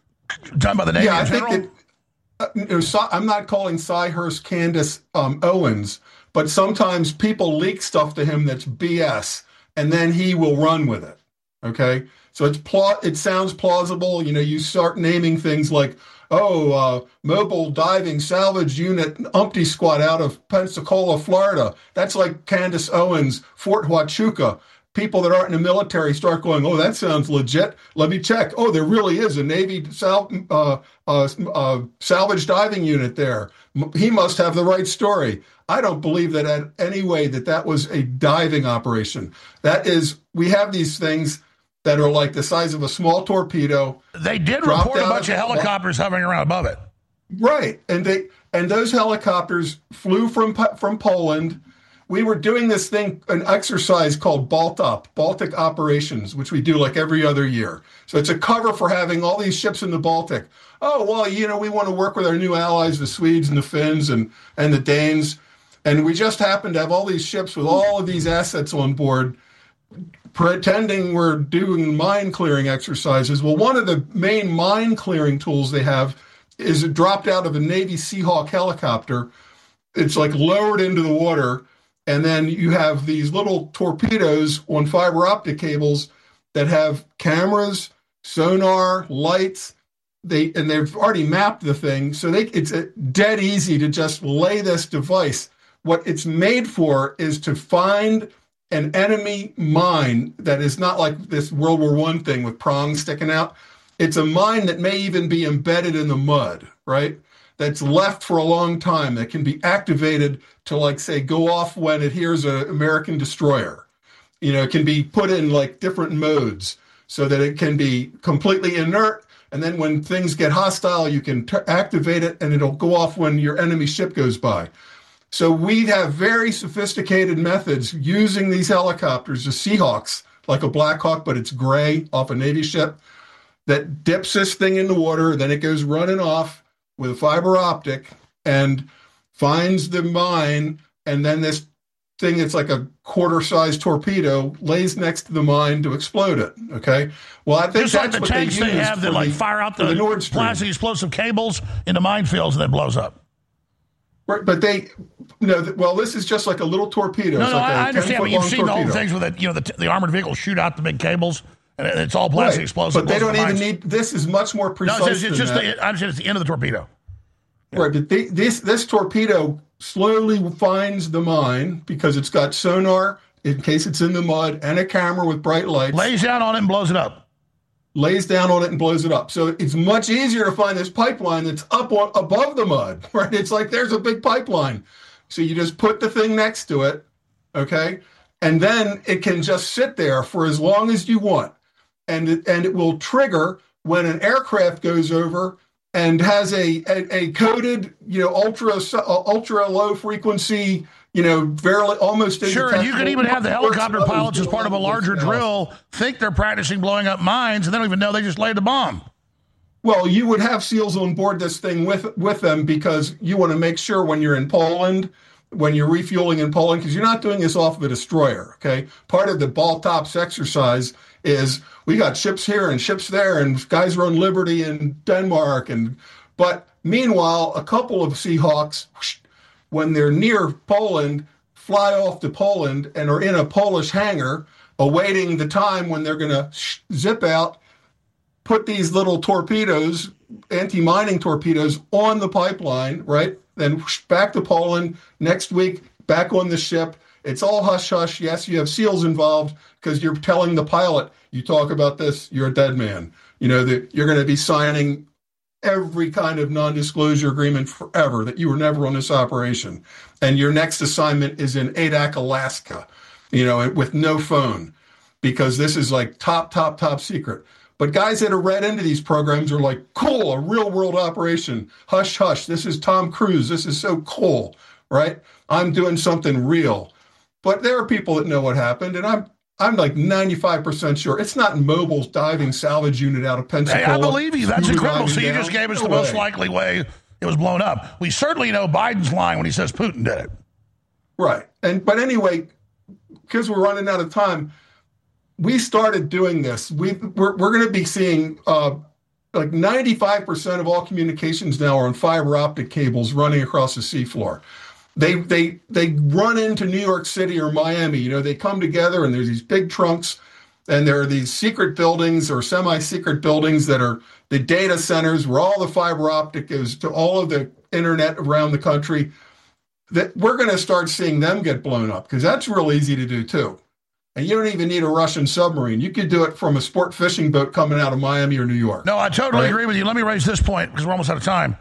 done by the Navy
yeah,
in
I
general?
think that, uh, you know, Cy, I'm not calling Cy Hirsch Candace um, Owens, but sometimes people leak stuff to him that's B S, and then he will run with it. Okay, so it's pla- it sounds plausible. You know, you start naming things like, oh, uh, mobile diving salvage unit Umpty Squad out of Pensacola, Florida. That's like Candace Owens, Fort Huachuca. People that aren't in the military start going, oh, that sounds legit. Let me check. Oh, there really is a Navy sal- uh, uh, uh, salvage diving unit there. He must have the right story. I don't believe that in any way that that was a diving operation. That is, we have these things that are like the size of a small torpedo.
They did report a bunch of helicopters hovering around above it.
Right, and they and those helicopters flew from from Poland. We were doing this thing, an exercise called BALTOP, Baltic Operations, which we do like every other year. So it's a cover for having all these ships in the Baltic. Oh, well, you know, we want to work with our new allies, the Swedes and the Finns and, and the Danes. And we just happen to have all these ships with all of these assets on board, pretending we're doing mine clearing exercises. Well, one of the main mine clearing tools they have is it dropped out of a Navy Seahawk helicopter. It's like lowered into the water. And then you have these little torpedoes on fiber optic cables that have cameras, sonar, lights. They and they've already mapped the thing. So they, it's dead easy to just lay this device. What it's made for is to find an enemy mine that is not like this World War One thing with prongs sticking out. It's a mine that may even be embedded in the mud, right? That's left for a long time, that can be activated to, like, say, go off when it hears an American destroyer. You know, it can be put in, like, different modes so that it can be completely inert, and then when things get hostile, you can t- activate it, and it'll go off when your enemy ship goes by. So we have very sophisticated methods using these helicopters, the Seahawks, like a Black Hawk, but it's gray off a Navy ship, that dips this thing in the water, then it goes running off with a fiber optic and finds the mine, and then this thing that's like a quarter-sized torpedo lays next to the mine to explode it, okay? Well, I think
Just
that's
like the
what
tanks
they,
they
use
have that
for
like
the,
fire out
for
the,
the Nord Stream.
plastic explosive cables into minefields and then blows up.
Right, but they, no, well, this is just like a little torpedo.
No,
It's
no,
like
I,
a
I understand, but you've
ten-foot
seen
long
the old
torpedo.
things with it, you know, the, the armored vehicles shoot out the big cables, and it's all plastic
Right,
explosive.
but they
blows
don't
up the
even
mines.
need, this is much more precise
No, it's, it's
than
just,
that.
the, I understand it's the end of the torpedo.
Right, but they, this this torpedo slowly finds the mine because it's got sonar in case it's in the mud and a camera with bright lights.
Lays down on it and blows it up.
Lays down on it and blows it up. So it's much easier to find this pipeline that's up on, above the mud, right? It's like there's a big pipeline. So you just put the thing next to it, okay? And then it can just sit there for as long as you want. And it, and it will trigger when an aircraft goes over and has a, a, a coded, you know, ultra ultra low frequency, you know, very almost
Sure, and you can even have the helicopter
Works
pilots as part of a larger
else.
drill think they're practicing blowing up mines, and they don't even know they just laid the bomb.
Well, you would have SEALs on board this thing with with them because you want to make sure when you're in Poland, when you're refueling in Poland, because you're not doing this off of a destroyer, okay? Part of the BALTOPS exercise is we got ships here and ships there, and guys run Liberty in Denmark, and but meanwhile, a couple of Seahawks, when they're near Poland, fly off to Poland and are in a Polish hangar, awaiting the time when they're going to zip out, put these little torpedoes, anti-mining torpedoes, on the pipeline, right? Then back to Poland. Next week, back on the ship. It's all hush-hush. Yes, you have SEALs involved because you're telling the pilot, you talk about this, you're a dead man. You know, that you're going to be signing every kind of non-disclosure agreement forever, that you were never on this operation. And your next assignment is in Adak, Alaska, you know, with no phone, because this is like top, top, top secret. But guys that are read into these programs are like, cool, a real world operation. Hush, hush. This is Tom Cruise. This is so cool, right? I'm doing something real. But there are people that know what happened, and I'm I'm like ninety-five percent sure it's not Mobil's diving salvage unit out of Pensacola.
Hey, I believe you. That's
scuba
incredible. So
diving
you
down.
just gave us
No
the most
way.
likely way it was blown up. We certainly know Biden's lying when he says Putin did it.
Right. And but anyway, because we're running out of time, we started doing this. We, we're we're going to be seeing uh, like ninety-five percent of all communications now are on fiber optic cables running across the seafloor. They they they run into New York City or Miami. You know, they come together and there's these big trunks, and there are these secret buildings or semi-secret buildings that are the data centers where all the fiber optic goes to all of the internet around the country. That we're going to start seeing them get blown up because that's real easy to do too. And you don't even need a Russian submarine. You could do it from a sport fishing boat coming out of Miami or New York.
No, I totally
right?
agree with you. Let me raise this point because we're almost out of time.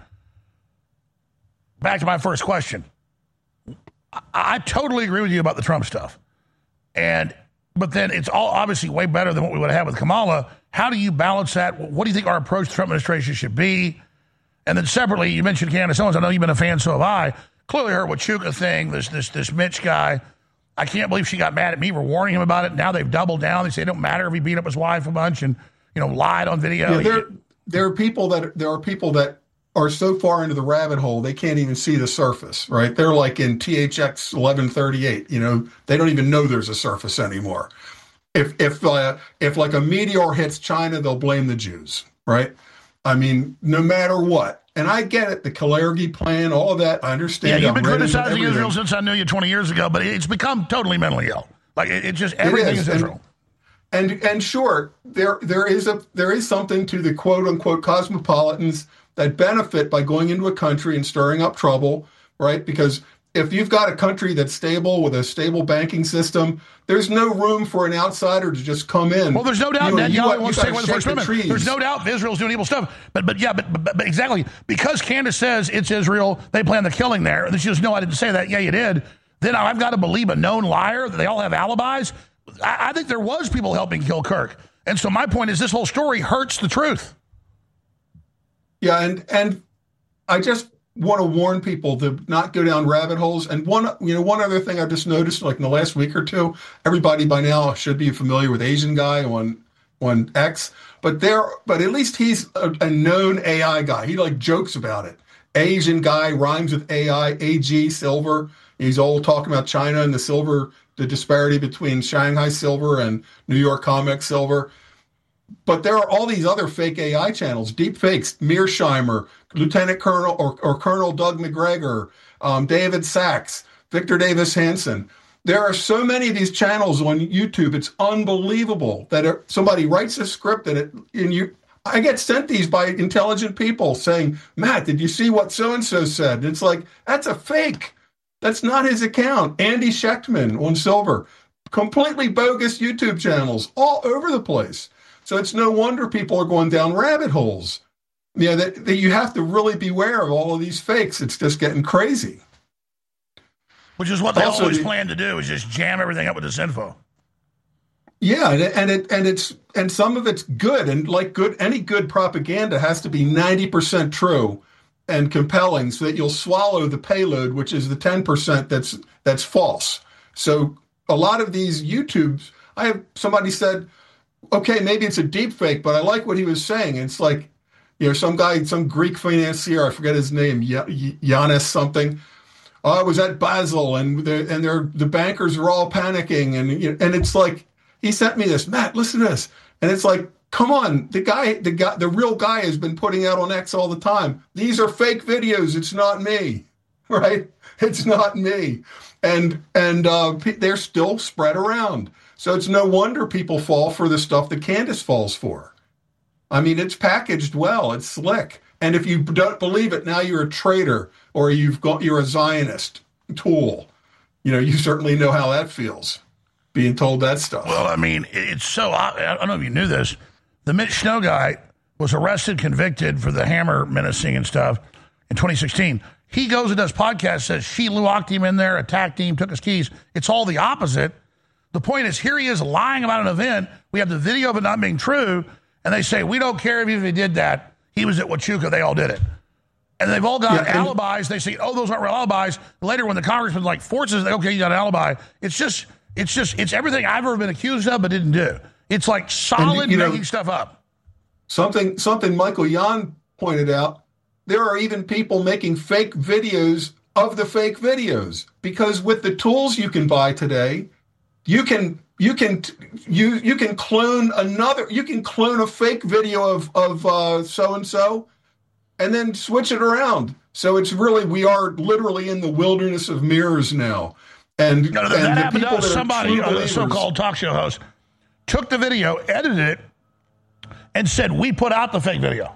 Back to my first question. I, I totally agree with you about the Trump stuff. And but then it's all obviously way better than what we would have had with Kamala. How do you balance that? What do you think our approach to the Trump administration should be? And then separately, you mentioned Candace Owens. I know you've been a fan, so have I. Clearly her Wachuca thing, this this this Mitch guy, I can't believe she got mad at me for warning him about it. Now they've doubled down. They say it don't matter if he beat up his wife a bunch and, you know, lied on video.
Yeah, there, there are people that there are people that are so far into the rabbit hole they can't even see the surface, right? They're like in T H X eleven thirty-eight. You know, they don't even know there's a surface anymore. If if uh, if like a meteor hits China, they'll blame the Jews, right? I mean, no matter what. And I get it, the Kalergi plan, all of that, I understand.
Yeah, you've been
I'm
criticizing Israel since I knew you twenty years ago, but it's become totally mentally ill. Like, it, it just, everything
is,
is Israel.
And, and and sure, there there is a there is something to the quote-unquote cosmopolitans that benefit by going into a country and stirring up trouble, right? Because if you've got a country that's stable with a stable banking system, there's no room for an outsider to just come in.
Well, there's no doubt
you know,
that
you,
Yahweh wants to
you
take away the First Amendment.
trees.
There's no doubt Israel's doing evil stuff. But but yeah, but, but, but exactly, because Candace says it's Israel, they plan the killing there, and she goes, no, I didn't say that. Yeah, you did. Then I've got to believe a known liar that they all have alibis. I, I think there was people helping kill Kirk. And so my point is this whole story hurts the truth.
Yeah, and and I just want to warn people to not go down rabbit holes. And one, you know, one other thing I've just noticed, like in the last week or two, everybody by now should be familiar with Asian guy on on X, but there, but at least he's a, a known A I guy. He like jokes about it. Asian guy rhymes with A I. A G silver. He's all talking about China and the silver, the disparity between Shanghai silver and New York comic silver. But there are all these other fake A I channels, deep fakes, Mearsheimer, Lieutenant Colonel or, or Colonel Doug McGregor, um, David Sachs, Victor Davis Hanson. There are so many of these channels on YouTube. It's unbelievable that it, somebody writes a script and it, and you, I get sent these by intelligent people saying, Matt, did you see what so-and-so said? And it's like, that's a fake. That's not his account. Andy Schechtman on Silver, completely bogus YouTube channels all over the place. So it's no wonder people are going down rabbit holes. Yeah, that, that you have to really beware of all of these fakes. It's just getting crazy.
Which is what they
Also,
always
the-
plan to do, is just jam everything up with this info.
Yeah, and it, and it and it's and some of it's good, and like good any good propaganda has to be ninety percent true and compelling, so that you'll swallow the payload, which is the ten percent that's that's false. So a lot of these YouTubes, I have somebody said, okay, maybe it's a deep fake, but I like what he was saying. It's like, you know, some guy, some Greek financier, I forget his name, Giannis something. Oh, I was at Basel, and the and they're, the bankers were all panicking, and you know, and it's like, he sent me this, Matt, listen to this, and it's like, come on, the guy, the guy, the real guy has been putting out on X all the time. These are fake videos. It's not me, right? It's not me, and and uh, they're still spread around. So it's no wonder people fall for the stuff that Candace falls for. I mean, it's packaged well. It's slick. And if you don't believe it, now you're a traitor or you've got you're a Zionist tool. You know, you certainly know how that feels, being told that stuff.
Well, I mean, it's so, I don't know if you knew this. The Mitch Snow guy was arrested, convicted for the hammer menacing and stuff in twenty sixteen. He goes and does podcasts, says she locked him in there, attacked him, took his keys. It's all the opposite. The point is, here he is lying about an event. We have the video of it not being true, and they say, we don't care if he did that. He was at Wachuca. They all did it. And they've all got
Yeah, and-
alibis. They say, oh, those aren't real alibis. Later, when the congressman like forces, okay, you got an alibi. It's just, it's just, it's everything I've ever been accused of but didn't do. It's like solid
And, you know,
making stuff up.
Something something Michael Yan pointed out, there are even people making fake videos of the fake videos, because with the tools you can buy today, you can you can you you can clone another. You can clone a fake video of of uh, so and so, and then switch it around. So it's really we are literally in the wilderness of mirrors now. And,
no, no,
and
that
the
happened to
people
us.
that are
Somebody,
true
a
believers-
so-called talk show host, took the video, edited it, and said, we put out the fake video.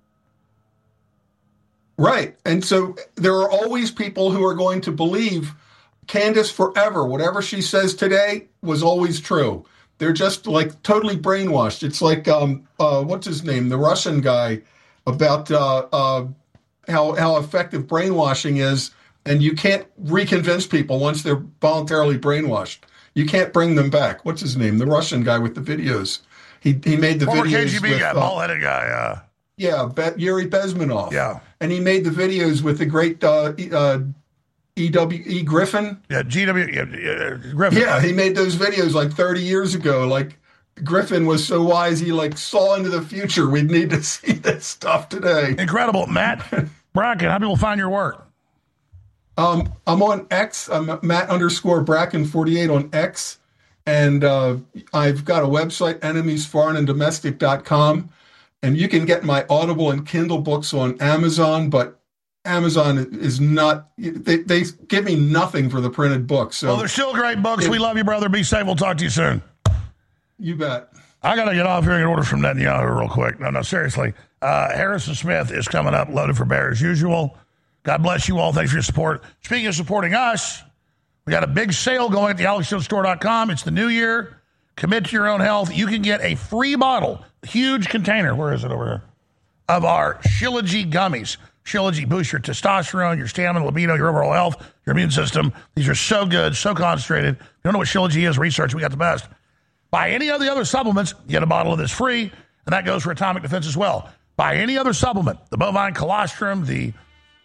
Right. And so there are always people who are going to believe Candace forever. Whatever she says today was always true. They're just like totally brainwashed. It's like, um, uh, what's his name? The Russian guy about uh, uh, how, how effective brainwashing is. And you can't reconvince people once they're voluntarily brainwashed. You can't bring them back. What's his name? The Russian guy with the videos. He he made the
Former
videos
K G B
with,
guy,
uh,
ball-headed guy. Uh,
yeah, Be- Yuri Bezmenov.
Yeah.
And he made the videos with the great uh, e, uh, E W E Griffin.
Yeah, G W yeah, uh, Griffin.
Yeah, he made those videos like thirty years ago. Like Griffin was so wise, he like saw into the future. We'd need to see this stuff today.
Incredible. Matt Bracken, how do people find your work?
Um, I'm on X. I'm Matt underscore Bracken forty-eight on X. And uh, I've got a website, enemies foreign and domestic dot com. And you can get my Audible and Kindle books on Amazon, but Amazon is not, they, they give me nothing for the printed books. So
well, they're still great books.
It,
we love you, brother. Be safe. We'll talk to you soon.
You bet.
I got to get off here and get orders from Netanyahu real quick. No, no, seriously. Uh, Harrison Smith is coming up, loaded for bear as usual. God bless you all. Thanks for your support. Speaking of supporting us, we got a big sale going at the alex jones store dot com. It's the new year. Commit to your own health. You can get a free bottle, huge container, where is it over here, of our Shilajit gummies. Shilajit boosts your testosterone, your stamina, libido, your overall health, your immune system. These are so good, so concentrated. If you don't know what Shilajit is, research. We got the best. Buy any of the other supplements, get a bottle of this free, and that goes for Atomic Defense as well. Buy any other supplement, the bovine colostrum, the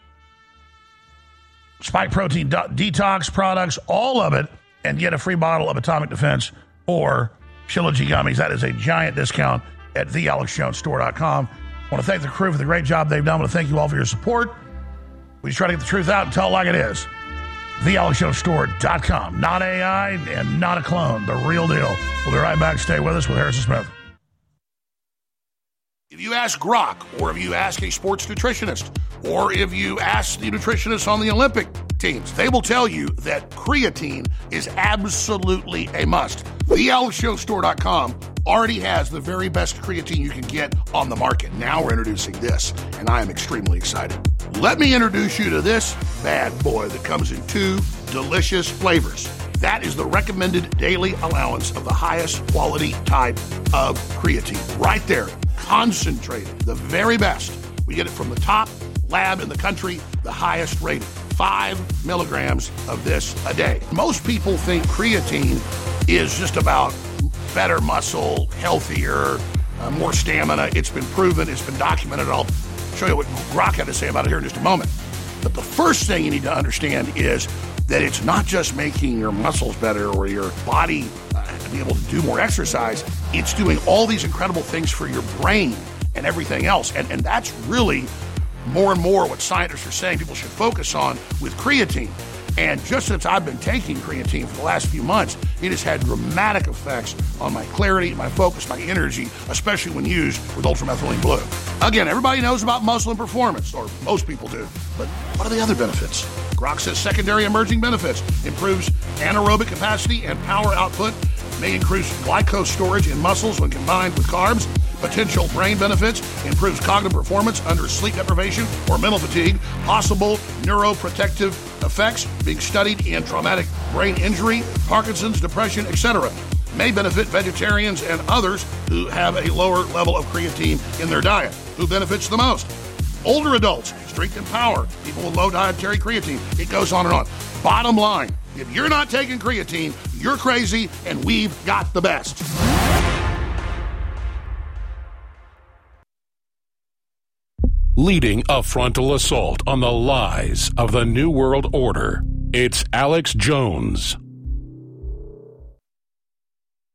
spike protein de- detox products, all of it, and get a free bottle of Atomic Defense or Shilajit gummies. That is a giant discount at the alex jones store dot com. I want to thank the crew for the great job they've done. I want to thank you all for your support. We just try to get the truth out and tell it like it is. the alex jones store dot com. Not A I and not a clone. The real deal. We'll be right back. Stay with us with Harrison Smith. If you ask Grok, or if you ask a sports nutritionist, or if you ask the nutritionists on the Olympic teams, they will tell you that creatine is absolutely a must. the alex jones store dot com already has the very best creatine you can get on the market. Now we're introducing this, and I am extremely excited. Let me introduce you to this bad boy that comes in two delicious flavors. That is the recommended daily allowance of the highest quality type of creatine. Right there, concentrated, the very best. We get it from the top lab in the country, the highest rated. Five milligrams of this a day. Most people think creatine is just about better muscle, healthier, uh, more stamina. It's been proven, it's been documented. I'll show you what Grok had to say about it here in just a moment. But the first thing you need to understand is that it's not just making your muscles better or your body uh, be able to do more exercise. It's doing all these incredible things for your brain and everything else. And, and that's really more and more what scientists are saying people should focus on with creatine. And just since I've been taking creatine for the last few months, it has had dramatic effects on my clarity, my focus, my energy, especially when used with ultramethylene blue. Again, everybody knows about muscle and performance, or most people do, but what are the other benefits? Grok says secondary emerging benefits: improves anaerobic capacity and power output, may increase glycose storage in muscles when combined with carbs. Potential brain benefits: improves cognitive performance under sleep deprivation or mental fatigue. Possible neuroprotective effects being studied in traumatic brain injury, Parkinson's, depression, et cetera. May benefit vegetarians and others who have a lower level of creatine in their diet. Who benefits the most? Older adults, strength and power, people with low dietary creatine. It goes on and on. Bottom line, if you're not taking creatine, you're crazy, and we've got the best.
Leading a frontal assault on the lies of the New World Order, it's Alex Jones.